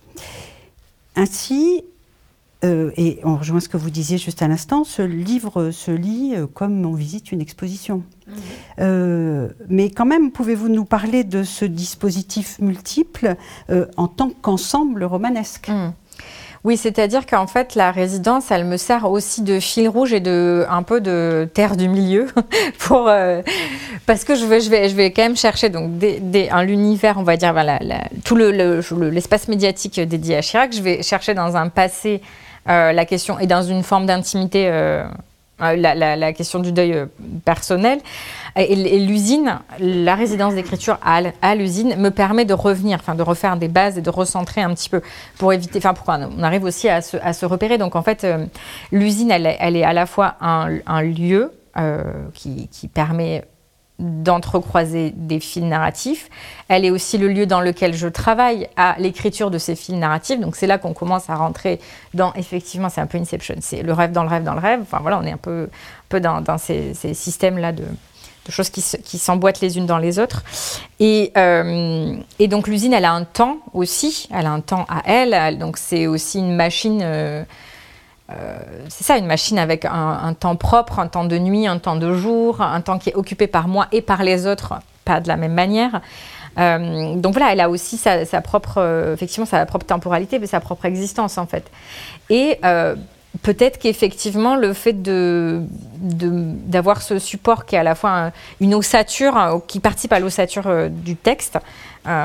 Speaker 1: Ainsi, Euh, et on rejoint ce que vous disiez juste à l'instant, ce livre se lit euh, comme on visite une exposition. Mmh. Euh, mais quand même, pouvez-vous nous parler de ce dispositif multiple euh, en tant qu'ensemble romanesque ?
Speaker 2: Mmh. Oui, c'est-à-dire qu'en fait, la résidence, elle me sert aussi de fil rouge et de un peu de terre du milieu, pour euh, parce que je vais, je vais, je vais quand même chercher donc des, des, un l'univers, on va dire, voilà, la, tout le, le, l'espace médiatique dédié à Chirac. Je vais chercher dans un passé euh, la question et dans une forme d'intimité. Euh, La, la, la question du deuil euh, personnel. Et, et l'usine, la résidence d'écriture à, à l'usine me permet de revenir, enfin de refaire des bases et de recentrer un petit peu pour éviter, enfin pourquoi on arrive aussi à se, à se repérer. Donc en fait, euh, l'usine, elle, elle est à la fois un, un lieu euh, qui, qui permet d'entrecroiser des fils narratifs. Elle est aussi le lieu dans lequel je travaille à l'écriture de ces fils narratifs. Donc c'est là qu'on commence à rentrer dans, effectivement, c'est un peu Inception, c'est le rêve dans le rêve dans le rêve. Enfin voilà, on est un peu, un peu dans, dans ces, ces systèmes-là de, de choses qui, se, qui s'emboîtent les unes dans les autres. Et, euh, et donc l'usine, elle a un temps aussi, elle a un temps à elle. elle donc c'est aussi une machine... Euh, Euh, c'est ça, une machine avec un, un temps propre, un temps de nuit, un temps de jour, un temps qui est occupé par moi et par les autres, pas de la même manière. Euh, donc voilà, elle a aussi sa, sa propre, euh, effectivement, sa propre temporalité, mais sa propre existence en fait. Et euh, peut-être qu'effectivement, le fait de, de, d'avoir ce support qui est à la fois un, une ossature, euh, qui participe à l'ossature euh, du texte, euh,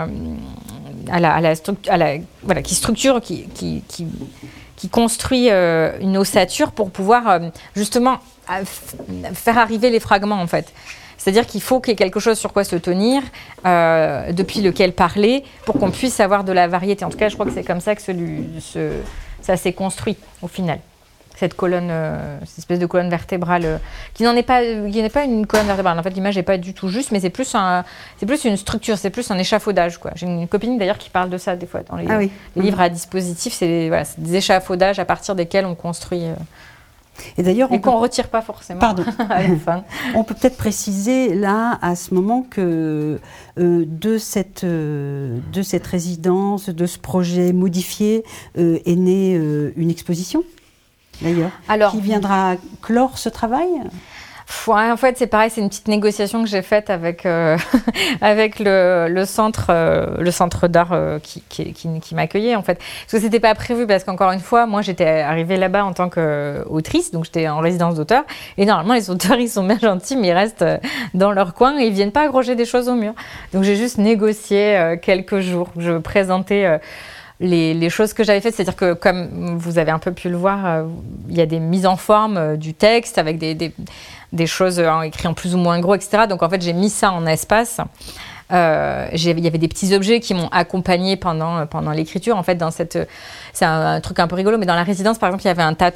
Speaker 2: à la, à la structure, à la, voilà, qui structure, qui, qui, qui qui construit euh, une ossature pour pouvoir euh, justement euh, faire arriver les fragments en fait. C'est-à-dire qu'il faut qu'il y ait quelque chose sur quoi se tenir, euh, depuis lequel parler, pour qu'on puisse avoir de la variété. En tout cas, je crois que c'est comme ça que celui, ce, ça s'est construit au final. Cette colonne, euh, cette espèce de colonne vertébrale, euh, qui n'en est pas, qui n'est pas une colonne vertébrale. En fait, l'image n'est pas du tout juste, mais c'est plus un, c'est plus une structure, c'est plus un échafaudage, quoi. J'ai une copine d'ailleurs qui parle de ça des fois dans les, ah oui. les mmh. livres à dispositif. C'est, voilà, c'est des échafaudages à partir desquels on construit. Euh,
Speaker 1: et d'ailleurs,
Speaker 2: et
Speaker 1: on
Speaker 2: qu'on ne
Speaker 1: peut...
Speaker 2: retire pas forcément.
Speaker 1: Pardon.
Speaker 2: à la fin.
Speaker 1: On peut peut-être préciser là, à ce moment, que euh, de, cette, euh, de cette résidence, de ce projet modifié, euh, est née euh, une exposition. D'ailleurs, Alors, qui viendra clore ce travail ?
Speaker 2: Ouais, en fait, c'est pareil, c'est une petite négociation que j'ai faite avec, euh, avec le, le, centre, euh, le centre d'art euh, qui, qui, qui, qui m'accueillait, en fait. Parce que ce n'était pas prévu, parce qu'encore une fois, moi, j'étais arrivée là-bas en tant qu'autrice, donc j'étais en résidence d'auteur. Et normalement, les auteurs, ils sont bien gentils, mais ils restent dans leur coin et ils ne viennent pas accrocher des choses au mur. Donc, j'ai juste négocié euh, quelques jours. Je présentais... Euh, Les, les choses que j'avais faites, c'est-à-dire que comme vous avez un peu pu le voir, euh, il y a des mises en forme euh, du texte avec des, des, des choses euh, écrites en plus ou moins gros, et cetera. Donc en fait, j'ai mis ça en espace. Euh, j'ai, il y avait des petits objets qui m'ont accompagnée pendant, pendant l'écriture. En fait, dans cette, c'est un, un truc un peu rigolo, mais dans la résidence, par exemple, il y avait un tatoueur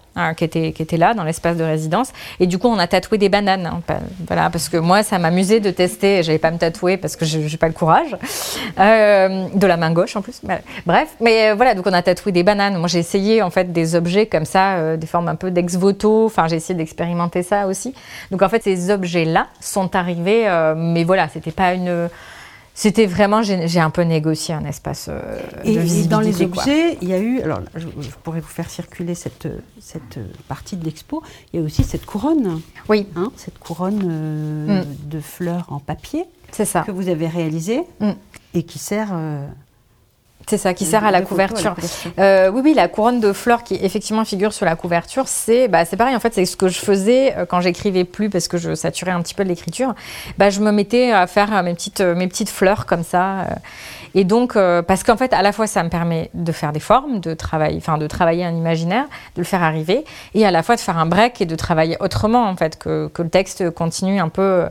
Speaker 2: hein, qui était, qui était là dans l'espace de résidence. Et du coup, on a tatoué des bananes. Hein, pas, voilà, parce que moi, ça m'amusait de tester. Je n'allais pas me tatouer parce que je n'ai pas le courage. Euh, de la main gauche, en plus. Bref, mais euh, voilà, donc on a tatoué des bananes. Moi, j'ai essayé, en fait, des objets comme ça, euh, des formes un peu d'ex-voto. Enfin, j'ai essayé d'expérimenter ça aussi. Donc, en fait, ces objets-là sont arrivés. Euh, mais voilà, c'était pas une... C'était vraiment, j'ai, j'ai un peu négocié un espace euh,
Speaker 1: et,
Speaker 2: de visibilité.
Speaker 1: Et dans les
Speaker 2: quoi.
Speaker 1: objets, il y a eu, alors je, je pourrais vous faire circuler cette, cette partie de l'expo, il y a aussi cette couronne.
Speaker 2: Oui.
Speaker 1: Hein, cette couronne euh, mm. de fleurs en papier.
Speaker 2: C'est ça.
Speaker 1: Que vous avez réalisée mm. et qui sert... Euh,
Speaker 2: C'est ça, qui sert à la couverture. Euh, oui, oui, la couronne de fleurs qui effectivement figure sur la couverture, c'est, bah, c'est pareil. En fait, c'est ce que je faisais quand j'écrivais plus parce que je saturais un petit peu de l'écriture. Bah, je me mettais à faire mes petites, mes petites fleurs comme ça. Et donc, euh, parce qu'en fait, à la fois, ça me permet de faire des formes, de travailler, enfin, de travailler un imaginaire, de le faire arriver, et à la fois de faire un break et de travailler autrement, en fait, que, que le texte continue un peu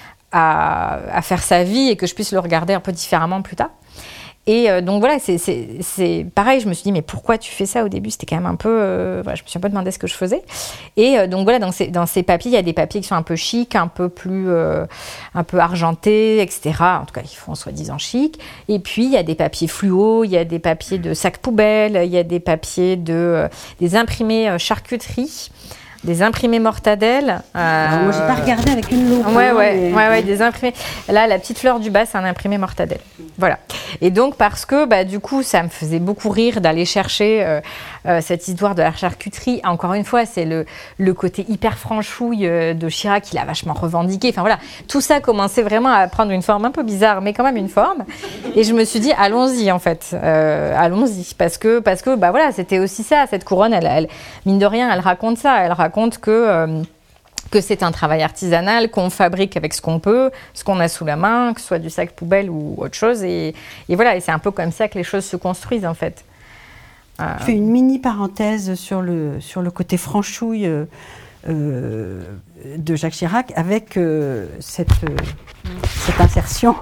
Speaker 2: à, à faire sa vie et que je puisse le regarder un peu différemment plus tard. Et euh, donc voilà, c'est, c'est, c'est pareil, je me suis dit, mais pourquoi tu fais ça au début ? C'était quand même un peu... Euh, voilà, je me suis un peu demandé ce que je faisais. Et euh, donc voilà, dans ces, dans ces papiers, il y a des papiers qui sont un peu chics, un peu plus... Euh, un peu argentés, et cetera. En tout cas, ils font soi-disant chic. Et puis, il y a des papiers fluo, il y a des papiers de sacs poubelles, il y a des papiers de... Euh, des imprimés euh, charcuterie, des imprimés mortadelles.
Speaker 1: Euh... Alors, moi, j'ai pas regardé avec une loupe.
Speaker 2: Ouais, ouais, mais... ouais, ouais, des imprimés. Là, la petite fleur du bas, c'est un imprimé mortadelle. Voilà. Et donc, parce que, bah, du coup, ça me faisait beaucoup rire d'aller chercher euh, euh, cette histoire de la charcuterie. Encore une fois, c'est le, le côté hyper franchouille euh, de Chirac qui l'a vachement revendiqué. Enfin, voilà. Tout ça commençait vraiment à prendre une forme un peu bizarre, mais quand même une forme. Et je me suis dit, allons-y, en fait. Euh, allons-y. Parce que, parce que, bah, voilà, c'était aussi ça. Cette couronne, elle, elle, mine de rien, elle raconte ça. Elle raconte que, euh, que c'est un travail artisanal, qu'on fabrique avec ce qu'on peut, ce qu'on a sous la main, que ce soit du sac poubelle ou autre chose. Et, et voilà, et c'est un peu comme ça que les choses se construisent, en fait.
Speaker 1: Euh... Je fais une mini parenthèse sur le, sur le côté franchouille euh, euh, de Jacques Chirac avec euh, cette, euh, cette insertion.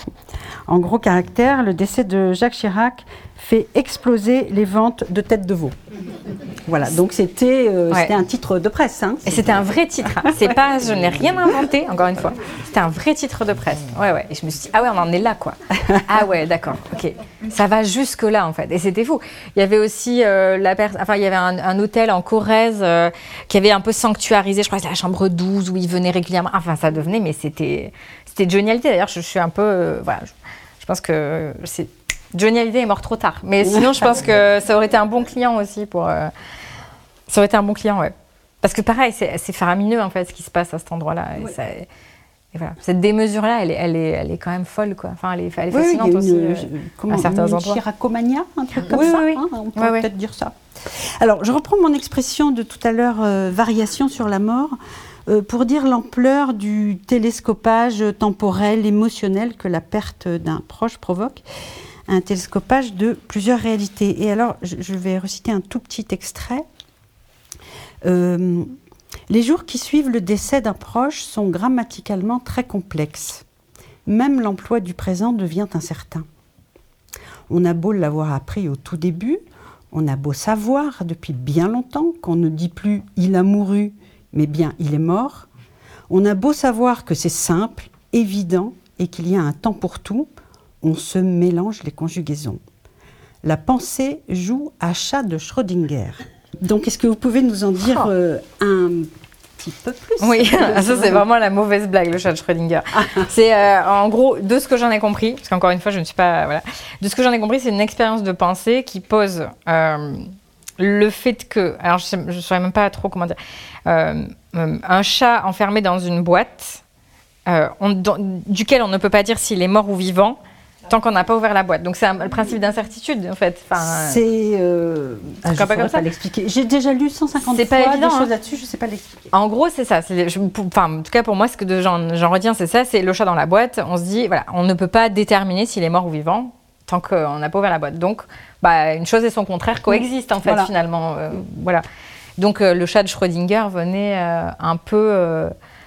Speaker 1: En gros caractère, le décès de Jacques Chirac fait exploser les ventes de têtes de veau. Voilà, donc c'était, euh, ouais. c'était un titre de presse. Hein.
Speaker 2: Et c'était un vrai titre. Hein. C'est pas, je n'ai rien inventé, encore une fois. C'était un vrai titre de presse. Ouais, ouais. Et je me suis dit, ah ouais, on en est là, quoi. Ah ouais, d'accord, ok. Ça va jusque-là, en fait. Et c'était fou. Il y avait aussi, euh, la pers- enfin, il y avait un, un hôtel en Corrèze euh, qui avait un peu sanctuarisé, je crois que c'était la chambre douze, où il venait régulièrement. Enfin, ça devenait, mais c'était, c'était Johnny Hallyday. D'ailleurs, je, je suis un peu, euh, voilà, je, je pense que c'est... Johnny Hallyday est mort trop tard. Mais sinon, je pense que ça aurait été un bon client aussi pour... Euh... Ça aurait été un bon client, ouais. Parce que pareil, c'est, c'est faramineux, en fait, ce qui se passe à cet endroit-là. Et, oui. ça, et voilà. Cette démesure-là, elle est, elle, est, elle est quand même folle, quoi. Enfin, elle est, elle est fascinante oui, aussi, une, euh, comment, à certains
Speaker 1: une
Speaker 2: endroits.
Speaker 1: Chiracomania, un truc comme
Speaker 2: oui,
Speaker 1: ça.
Speaker 2: Oui, oui.
Speaker 1: Hein, on peut
Speaker 2: oui,
Speaker 1: peut-être
Speaker 2: oui.
Speaker 1: dire ça. Alors, je reprends mon expression de tout à l'heure, euh, variation sur la mort, euh, pour dire l'ampleur du télescopage temporel, émotionnel que la perte d'un proche provoque. Un télescopage de plusieurs réalités. Et alors, je, je vais reciter un tout petit extrait. Euh, les jours qui suivent le décès d'un proche sont grammaticalement très complexes. Même l'emploi du présent devient incertain. On a beau l'avoir appris au tout début, on a beau savoir depuis bien longtemps qu'on ne dit plus « il a mouru », mais bien « il est mort ». On a beau savoir que c'est simple, évident et qu'il y a un temps pour tout, on se mélange les conjugaisons. La pensée joue à chat de Schrödinger. Donc, est-ce que vous pouvez nous en dire euh, un petit peu plus ?
Speaker 2: Oui, ça c'est vraiment la mauvaise blague, le chat de Schrödinger. C'est euh, en gros, de ce que j'en ai compris, parce qu'encore une fois, je ne suis pas... Voilà, de ce que j'en ai compris, c'est une expérience de pensée qui pose euh, le fait que... Alors, je ne saurais même pas trop comment dire. Euh, un chat enfermé dans une boîte, euh, on, dans, duquel on ne peut pas dire s'il est mort ou vivant, tant qu'on n'a pas ouvert la boîte. Donc, c'est un, le principe d'incertitude, en fait. Enfin,
Speaker 1: c'est... Euh, ah, je ne saurais pas l'expliquer. J'ai déjà lu cent cinquante c'est fois pas évident, des hein. choses là-dessus, je ne sais pas l'expliquer.
Speaker 2: En gros, c'est ça. C'est, je, enfin, en tout cas, pour moi, ce que de, j'en, j'en retiens, c'est ça. C'est le chat dans la boîte. On se dit, voilà, on ne peut pas déterminer s'il est mort ou vivant tant qu'on n'a pas ouvert la boîte. Donc, bah, une chose et son contraire coexistent, en fait, voilà. finalement. Euh, voilà. Donc, euh, le chat de Schrödinger venait euh, un peu... Euh,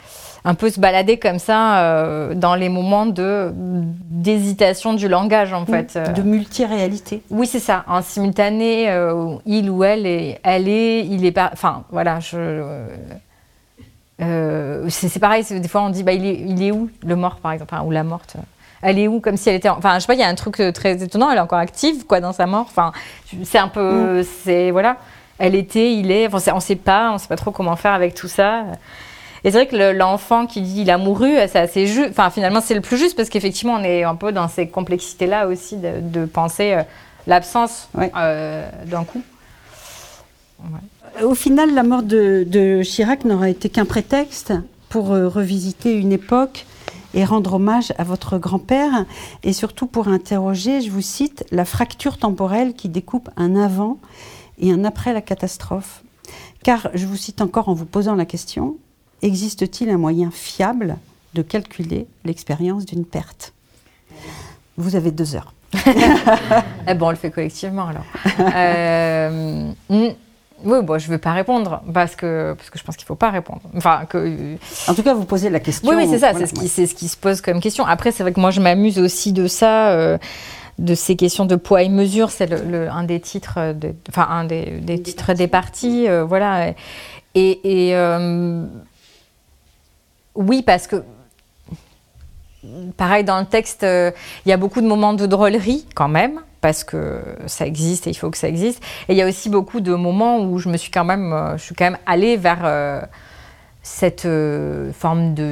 Speaker 2: un peu se balader comme ça euh, dans les moments de, d'hésitation du langage, en fait.
Speaker 1: De multiréalité.
Speaker 2: Oui, c'est ça. En simultané, euh, il ou elle, est, elle est, il est pas... Enfin, voilà, je... Euh, euh, c'est, c'est pareil, c'est, des fois on dit, bah, il, est, il est où, le mort, par exemple, hein, ou la morte. Elle est où, comme si elle était... Enfin, je sais pas, il y a un truc très étonnant, elle est encore active, quoi, dans sa mort. Enfin, c'est un peu... Mm. C'est... Voilà. Elle était, il est... Enfin, on ne sait pas, on ne sait pas trop comment faire avec tout ça. Et c'est vrai que le, l'enfant qui dit « il a mouru », c'est assez juste. Enfin, finalement, c'est le plus juste, parce qu'effectivement, on est un peu dans ces complexités-là aussi de, de penser euh, l'absence ouais. euh, d'un coup.
Speaker 1: Ouais. Au final, la mort de, de Chirac n'aura été qu'un prétexte pour euh, revisiter une époque et rendre hommage à votre grand-père, et surtout pour interroger, je vous cite, la fracture temporelle qui découpe un avant et un après la catastrophe. Car, je vous cite encore en vous posant la question, existe-t-il un moyen fiable de calculer l'expérience d'une perte ? Vous avez deux heures.
Speaker 2: Eh bon, on le fait collectivement alors. euh, Oui, bon, je ne veux pas répondre parce que, parce que je pense qu'il ne faut pas répondre. Enfin, que...
Speaker 1: En tout cas, vous posez la question.
Speaker 2: Oui, oui, c'est ça,
Speaker 1: voilà,
Speaker 2: c'est, ce qui, ouais. c'est ce qui se pose comme question. Après, c'est vrai que moi, je m'amuse aussi de ça, euh, de ces questions de poids et mesure. C'est le, le, un des titres, de, enfin, un des, des titres des parties. Euh, voilà. Et, et euh, oui, parce que, pareil, dans le texte, il euh, y a beaucoup de moments de drôlerie quand même, parce que ça existe et il faut que ça existe. Et il y a aussi beaucoup de moments où je me suis quand même, euh, je suis quand même allée vers euh, cette euh, forme de...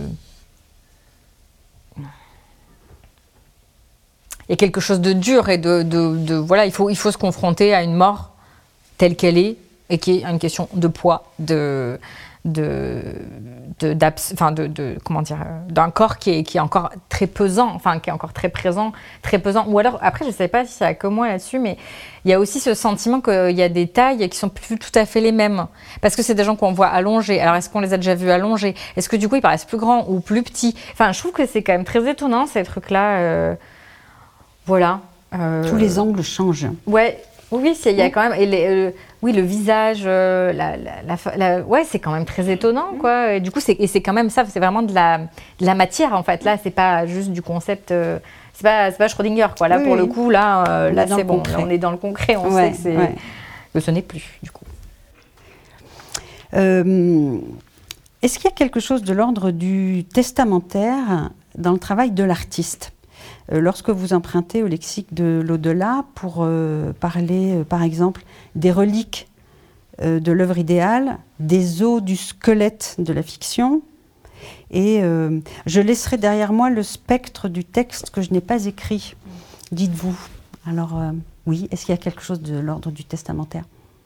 Speaker 2: Il y a quelque chose de dur et de... de, de voilà, il faut, il faut se confronter à une mort telle qu'elle est et qui est une question de poids, de... de, de, enfin de, de comment dire, d'un corps qui est, qui est encore très pesant, enfin qui est encore très présent, très pesant. Ou alors, après, je ne sais pas si c'est que moi là-dessus, mais il y a aussi ce sentiment qu'il y a des tailles qui sont plus tout à fait les mêmes. Parce que c'est des gens qu'on voit allongés. Alors, est-ce qu'on les a déjà vus allongés ? Est-ce que du coup, ils paraissent plus grands ou plus petits ? Enfin, je trouve que c'est quand même très étonnant, ces trucs-là. Euh, voilà.
Speaker 1: Euh, Tous les angles changent.
Speaker 2: Ouais. Oui, il y a quand même... Et les, euh, oui, le visage, euh, la, la, la, la, ouais, c'est quand même très étonnant, quoi. Et du coup, c'est, et c'est quand même ça, c'est vraiment de la, de la matière, en fait. Là, c'est pas juste du concept... Euh, c'est pas, c'est pas Schrödinger, quoi. Là, oui, pour oui. le coup, là, euh, là c'est bon. Là, on est dans le concret, on ouais, sait que c'est... Ouais. Que ce n'est plus, du coup.
Speaker 1: Euh, est-ce qu'il y a quelque chose de l'ordre du testamentaire dans le travail de l'artiste ? Lorsque vous empruntez au lexique de l'au-delà pour euh, parler, euh, par exemple, des reliques euh, de l'œuvre idéale, des os du squelette de la fiction, et euh, je laisserai derrière moi le spectre du texte que je n'ai pas écrit, dites-vous. Alors, euh, oui, est-ce qu'il y a quelque chose de l'ordre du testamentaire ?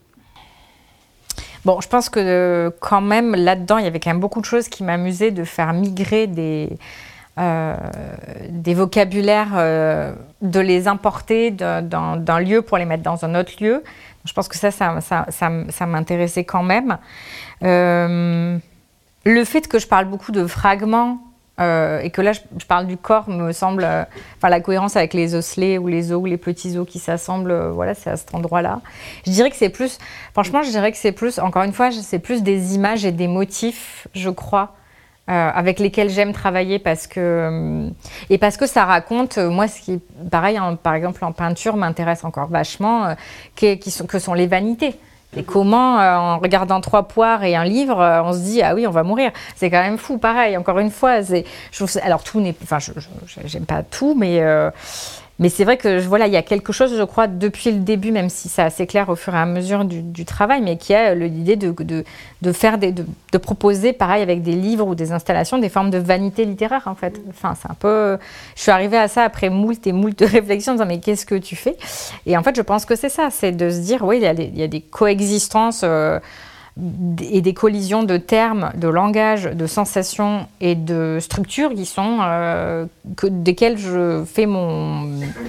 Speaker 2: Bon, je pense que euh, quand même, là-dedans, il y avait quand même beaucoup de choses qui m'amusaient de faire migrer des... Euh, des vocabulaires, euh, de les importer de, dans, d'un lieu pour les mettre dans un autre lieu. Je pense que ça, ça, ça, ça, ça m'intéressait quand même. Euh, le fait que je parle beaucoup de fragments euh, et que là, je, je parle du corps me semble... Euh, enfin, la cohérence avec les osselets ou les os ou les petits os qui s'assemblent, euh, voilà, c'est à cet endroit-là. Je dirais que c'est plus... Franchement, je dirais que c'est plus... Encore une fois, c'est plus des images et des motifs, je crois, Euh, avec lesquels j'aime travailler parce que euh, et parce que ça raconte euh, moi ce qui pareil hein, par exemple en peinture m'intéresse encore vachement euh, qui, qui sont, que sont les vanités et comment euh, en regardant trois poires et un livre euh, on se dit ah oui on va mourir, c'est quand même fou. Pareil encore une fois c'est, je trouve, alors tout n'est enfin je, je, j'aime pas tout mais euh, mais c'est vrai que voilà, il y a quelque chose, je crois, depuis le début, même si c'est assez clair au fur et à mesure du, du travail, mais qui a l'idée de, de, de, faire des, de, de proposer, pareil, avec des livres ou des installations, des formes de vanité littéraire, en fait. Enfin, c'est un peu... Je suis arrivée à ça après moult et moult de réflexions, en disant, mais qu'est-ce que tu fais ? Et en fait, je pense que c'est ça, c'est de se dire, oui, il y a des, il y a des coexistences... Euh, et des collisions de termes, de langage, de sensations et de structures qui sont euh, que, desquelles je fais mon,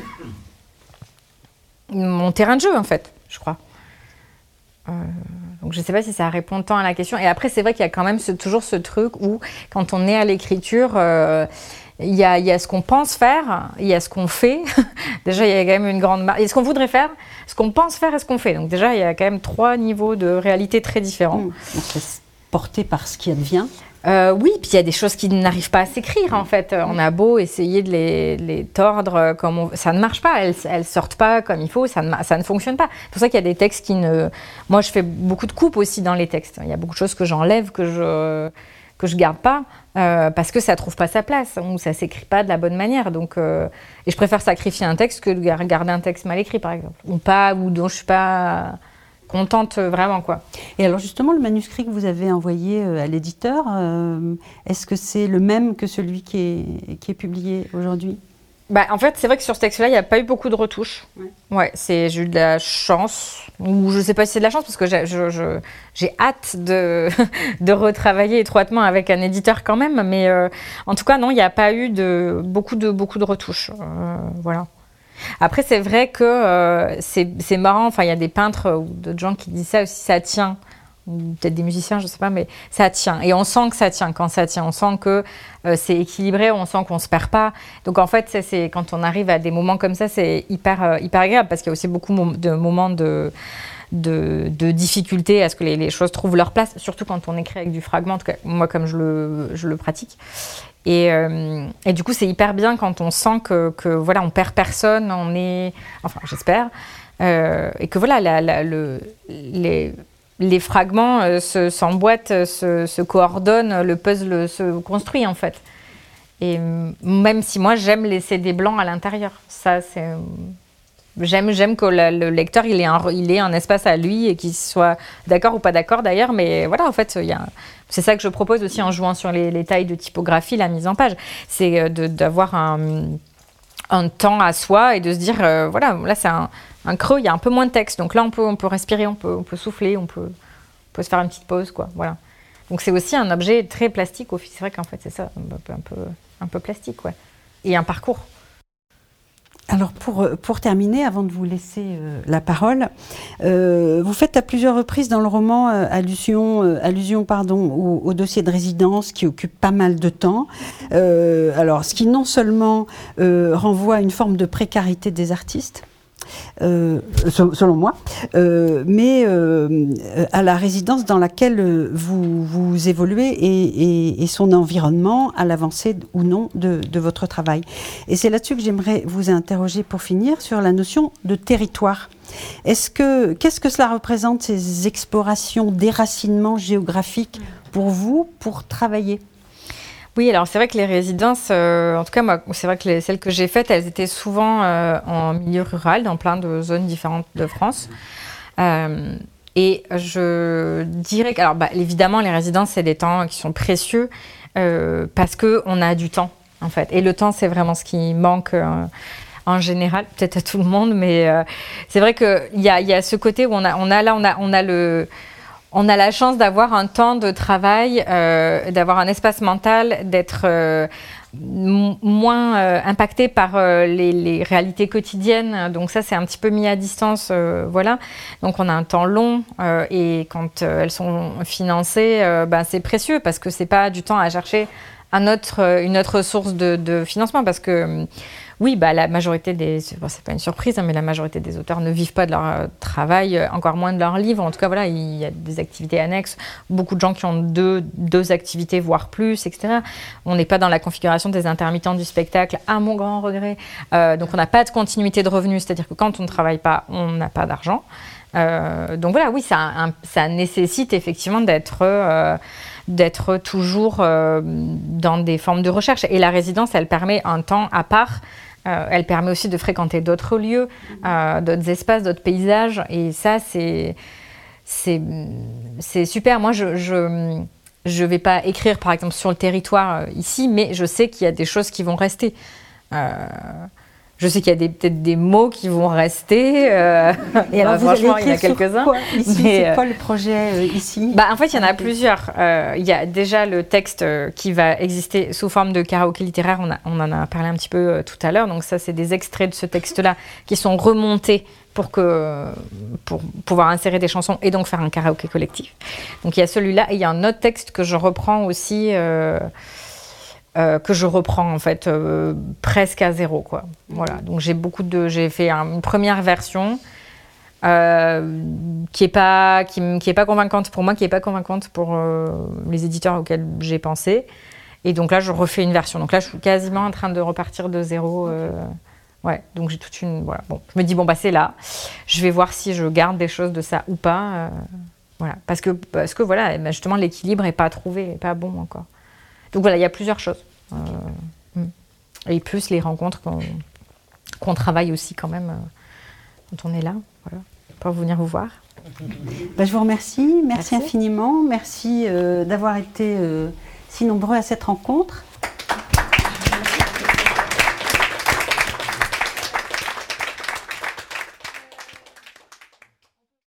Speaker 2: mon terrain de jeu, en fait, je crois. Euh, donc je ne sais pas si ça répond tant à la question. Et après, c'est vrai qu'il y a quand même ce, toujours ce truc où, quand on est à l'écriture, euh, il y a, il y a ce qu'on pense faire, il y a ce qu'on fait. Déjà, il y a quand même une grande marge. Il y a ce qu'on voudrait faire, ce qu'on pense faire et ce qu'on fait. Donc déjà, il y a quand même trois niveaux de réalité très différents.
Speaker 1: Mmh. On se laisse porter par ce qui advient.
Speaker 2: Euh, oui, puis il y a des choses qui n'arrivent pas à s'écrire en fait. On a beau essayer de les, les tordre comme on... ça ne marche pas, elles ne sortent pas comme il faut, ça ne, ça ne fonctionne pas. C'est pour ça qu'il y a des textes qui ne... Moi, je fais beaucoup de coupes aussi dans les textes. Il y a beaucoup de choses que j'enlève, que je que je garde pas, euh, parce que ça ne trouve pas sa place, ou ça ne s'écrit pas de la bonne manière. Donc, euh... Et je préfère sacrifier un texte que de garder un texte mal écrit, par exemple. Ou pas, ou dont je ne suis pas... contente vraiment, quoi.
Speaker 1: Et alors justement, le manuscrit que vous avez envoyé à l'éditeur, euh, est-ce que c'est le même que celui qui est, qui est publié aujourd'hui ?
Speaker 2: Bah, en fait, c'est vrai que sur ce texte-là, il n'y a pas eu beaucoup de retouches. Ouais. Ouais, c'est, j'ai eu de la chance, ou je ne sais pas si c'est de la chance, parce que j'ai, je, je, j'ai hâte de, de retravailler étroitement avec un éditeur quand même, mais euh, en tout cas, non, il n'y a pas eu de, beaucoup, de, beaucoup de retouches. Euh, voilà. Après, c'est vrai que euh, c'est, c'est marrant, enfin, il y a des peintres ou d'autres gens qui disent ça aussi, ça tient, ou peut-être des musiciens, je ne sais pas, mais ça tient. Et on sent que ça tient quand ça tient, on sent que euh, c'est équilibré, on sent qu'on ne se perd pas. Donc en fait, c'est, c'est, quand on arrive à des moments comme ça, c'est hyper, euh, hyper agréable, parce qu'il y a aussi beaucoup de moments de, de, de difficulté à ce que les, les choses trouvent leur place, surtout quand on écrit avec du fragment, en tout cas, moi comme je le, je le pratique. Et, euh, et du coup, c'est hyper bien quand on sent que, que voilà, on perd personne, on est, enfin, j'espère, euh, et que voilà, la, la, le, les, les fragments euh, se, s'emboîtent, se, se coordonnent, le puzzle se construit en fait. Et même si moi, j'aime laisser des blancs à l'intérieur, ça, c'est, j'aime, j'aime que le, le lecteur, il ait, un, il ait un espace à lui et qu'il soit d'accord ou pas d'accord d'ailleurs, mais voilà, en fait, il y a c'est ça que je propose aussi en jouant sur les, les tailles de typographie, la mise en page. C'est de, d'avoir un, un temps à soi et de se dire, euh, voilà, là c'est un, un creux, il y a un peu moins de texte. Donc là, on peut, on peut respirer, on peut, on peut souffler, on peut, on peut se faire une petite pause, quoi. Voilà. Donc c'est aussi un objet très plastique. C'est vrai qu'en fait, c'est ça, un peu, un peu, un peu plastique, ouais. Et un parcours.
Speaker 1: Alors pour, pour terminer, avant de vous laisser euh, la parole, euh, vous faites à plusieurs reprises dans le roman euh, allusion, euh, allusion pardon, au, au dossier de résidence qui occupe pas mal de temps. Euh, alors ce qui non seulement euh, renvoie à une forme de précarité des artistes, Euh, selon moi, euh, mais euh, à la résidence dans laquelle vous, vous évoluez et, et, et son environnement à l'avancée ou non de, de votre travail. Et c'est là-dessus que j'aimerais vous interroger pour finir sur la notion de territoire. Est-ce que, qu'est-ce que cela représente, ces explorations déracinement géographique pour vous, pour travailler ?
Speaker 2: Oui, alors c'est vrai que les résidences, euh, en tout cas moi, c'est vrai que les, celles que j'ai faites, elles étaient souvent euh, en milieu rural, dans plein de zones différentes de France. Euh, et je dirais que, alors bah, évidemment, les résidences, c'est des temps qui sont précieux euh, parce qu'on a du temps, en fait. Et le temps, c'est vraiment ce qui manque euh, en général, peut-être à tout le monde, mais euh, c'est vrai qu'il y a, y a ce côté où on a, on a là, on a, on a le... On a la chance d'avoir un temps de travail, euh, d'avoir un espace mental, d'être euh, m- moins euh, impacté par euh, les, les réalités quotidiennes. Donc ça, c'est un petit peu mis à distance, euh, voilà. Donc on a un temps long euh, et quand euh, elles sont financées, euh, bah, c'est précieux parce que c'est pas du temps à chercher un autre, une autre source de, de financement parce que oui, bah, la majorité des, bon, c'est pas une surprise, hein, mais la majorité des auteurs ne vivent pas de leur euh, travail, euh, encore moins de leurs livres. En tout cas, voilà, il y a des activités annexes. Beaucoup de gens qui ont deux, deux activités, voire plus, et cetera. On n'est pas dans la configuration des intermittents du spectacle, à mon grand regret. Euh, donc, on n'a pas de continuité de revenus, c'est-à-dire que quand on ne travaille pas, on n'a pas d'argent. Euh, donc voilà, oui, ça, un, ça nécessite effectivement d'être, euh, d'être toujours euh, dans des formes de recherche. Et la résidence, elle permet un temps à part. Euh, elle permet aussi de fréquenter d'autres lieux, euh, d'autres espaces, d'autres paysages. Et ça, c'est, c'est, c'est super. Moi, je je je vais pas écrire, par exemple, sur le territoire euh, ici, mais je sais qu'il y a des choses qui vont rester. Euh, Je sais qu'il y a des, peut-être des mots qui vont rester. Euh,
Speaker 1: Et alors,
Speaker 2: bah,
Speaker 1: vous
Speaker 2: franchement,
Speaker 1: allez
Speaker 2: il y en a quelques-uns.
Speaker 1: Quoi, ici,
Speaker 2: mais,
Speaker 1: c'est quoi le projet euh, ici ?
Speaker 2: Bah, en fait, il y en a plusieurs. Euh, il y a déjà le texte euh, qui va exister sous forme de karaoké littéraire. On, a, on en a parlé un petit peu euh, tout à l'heure. Donc ça, c'est des extraits de ce texte-là qui sont remontés pour, que, pour pouvoir insérer des chansons et donc faire un karaoké collectif. Donc il y a celui-là. Et il y a un autre texte que je reprends aussi... Euh, Euh, que je reprends en fait euh, presque à zéro, quoi. Voilà. Donc j'ai beaucoup de, j'ai fait un, une première version euh, qui n'est pas, qui, qui est pas convaincante pour moi, qui n'est pas convaincante pour euh, les éditeurs auxquels j'ai pensé. Et donc là, je refais une version. Donc là, je suis quasiment en train de repartir de zéro. Euh, ouais, donc j'ai toute une... Voilà, bon. Je me dis, bon, bah, c'est là. Je vais voir si je garde des choses de ça ou pas. Euh, voilà. Parce que, parce que voilà, justement, l'équilibre n'est pas trouvé, n'est pas bon encore. Donc voilà, il y a plusieurs choses. Euh, et plus les rencontres qu'on, qu'on travaille aussi quand même euh, quand on est là. Voilà, pour venir vous voir.
Speaker 1: Ben, je vous remercie. Merci,
Speaker 2: Merci.
Speaker 1: infiniment. Merci euh, d'avoir été... Euh, si nombreux à cette rencontre.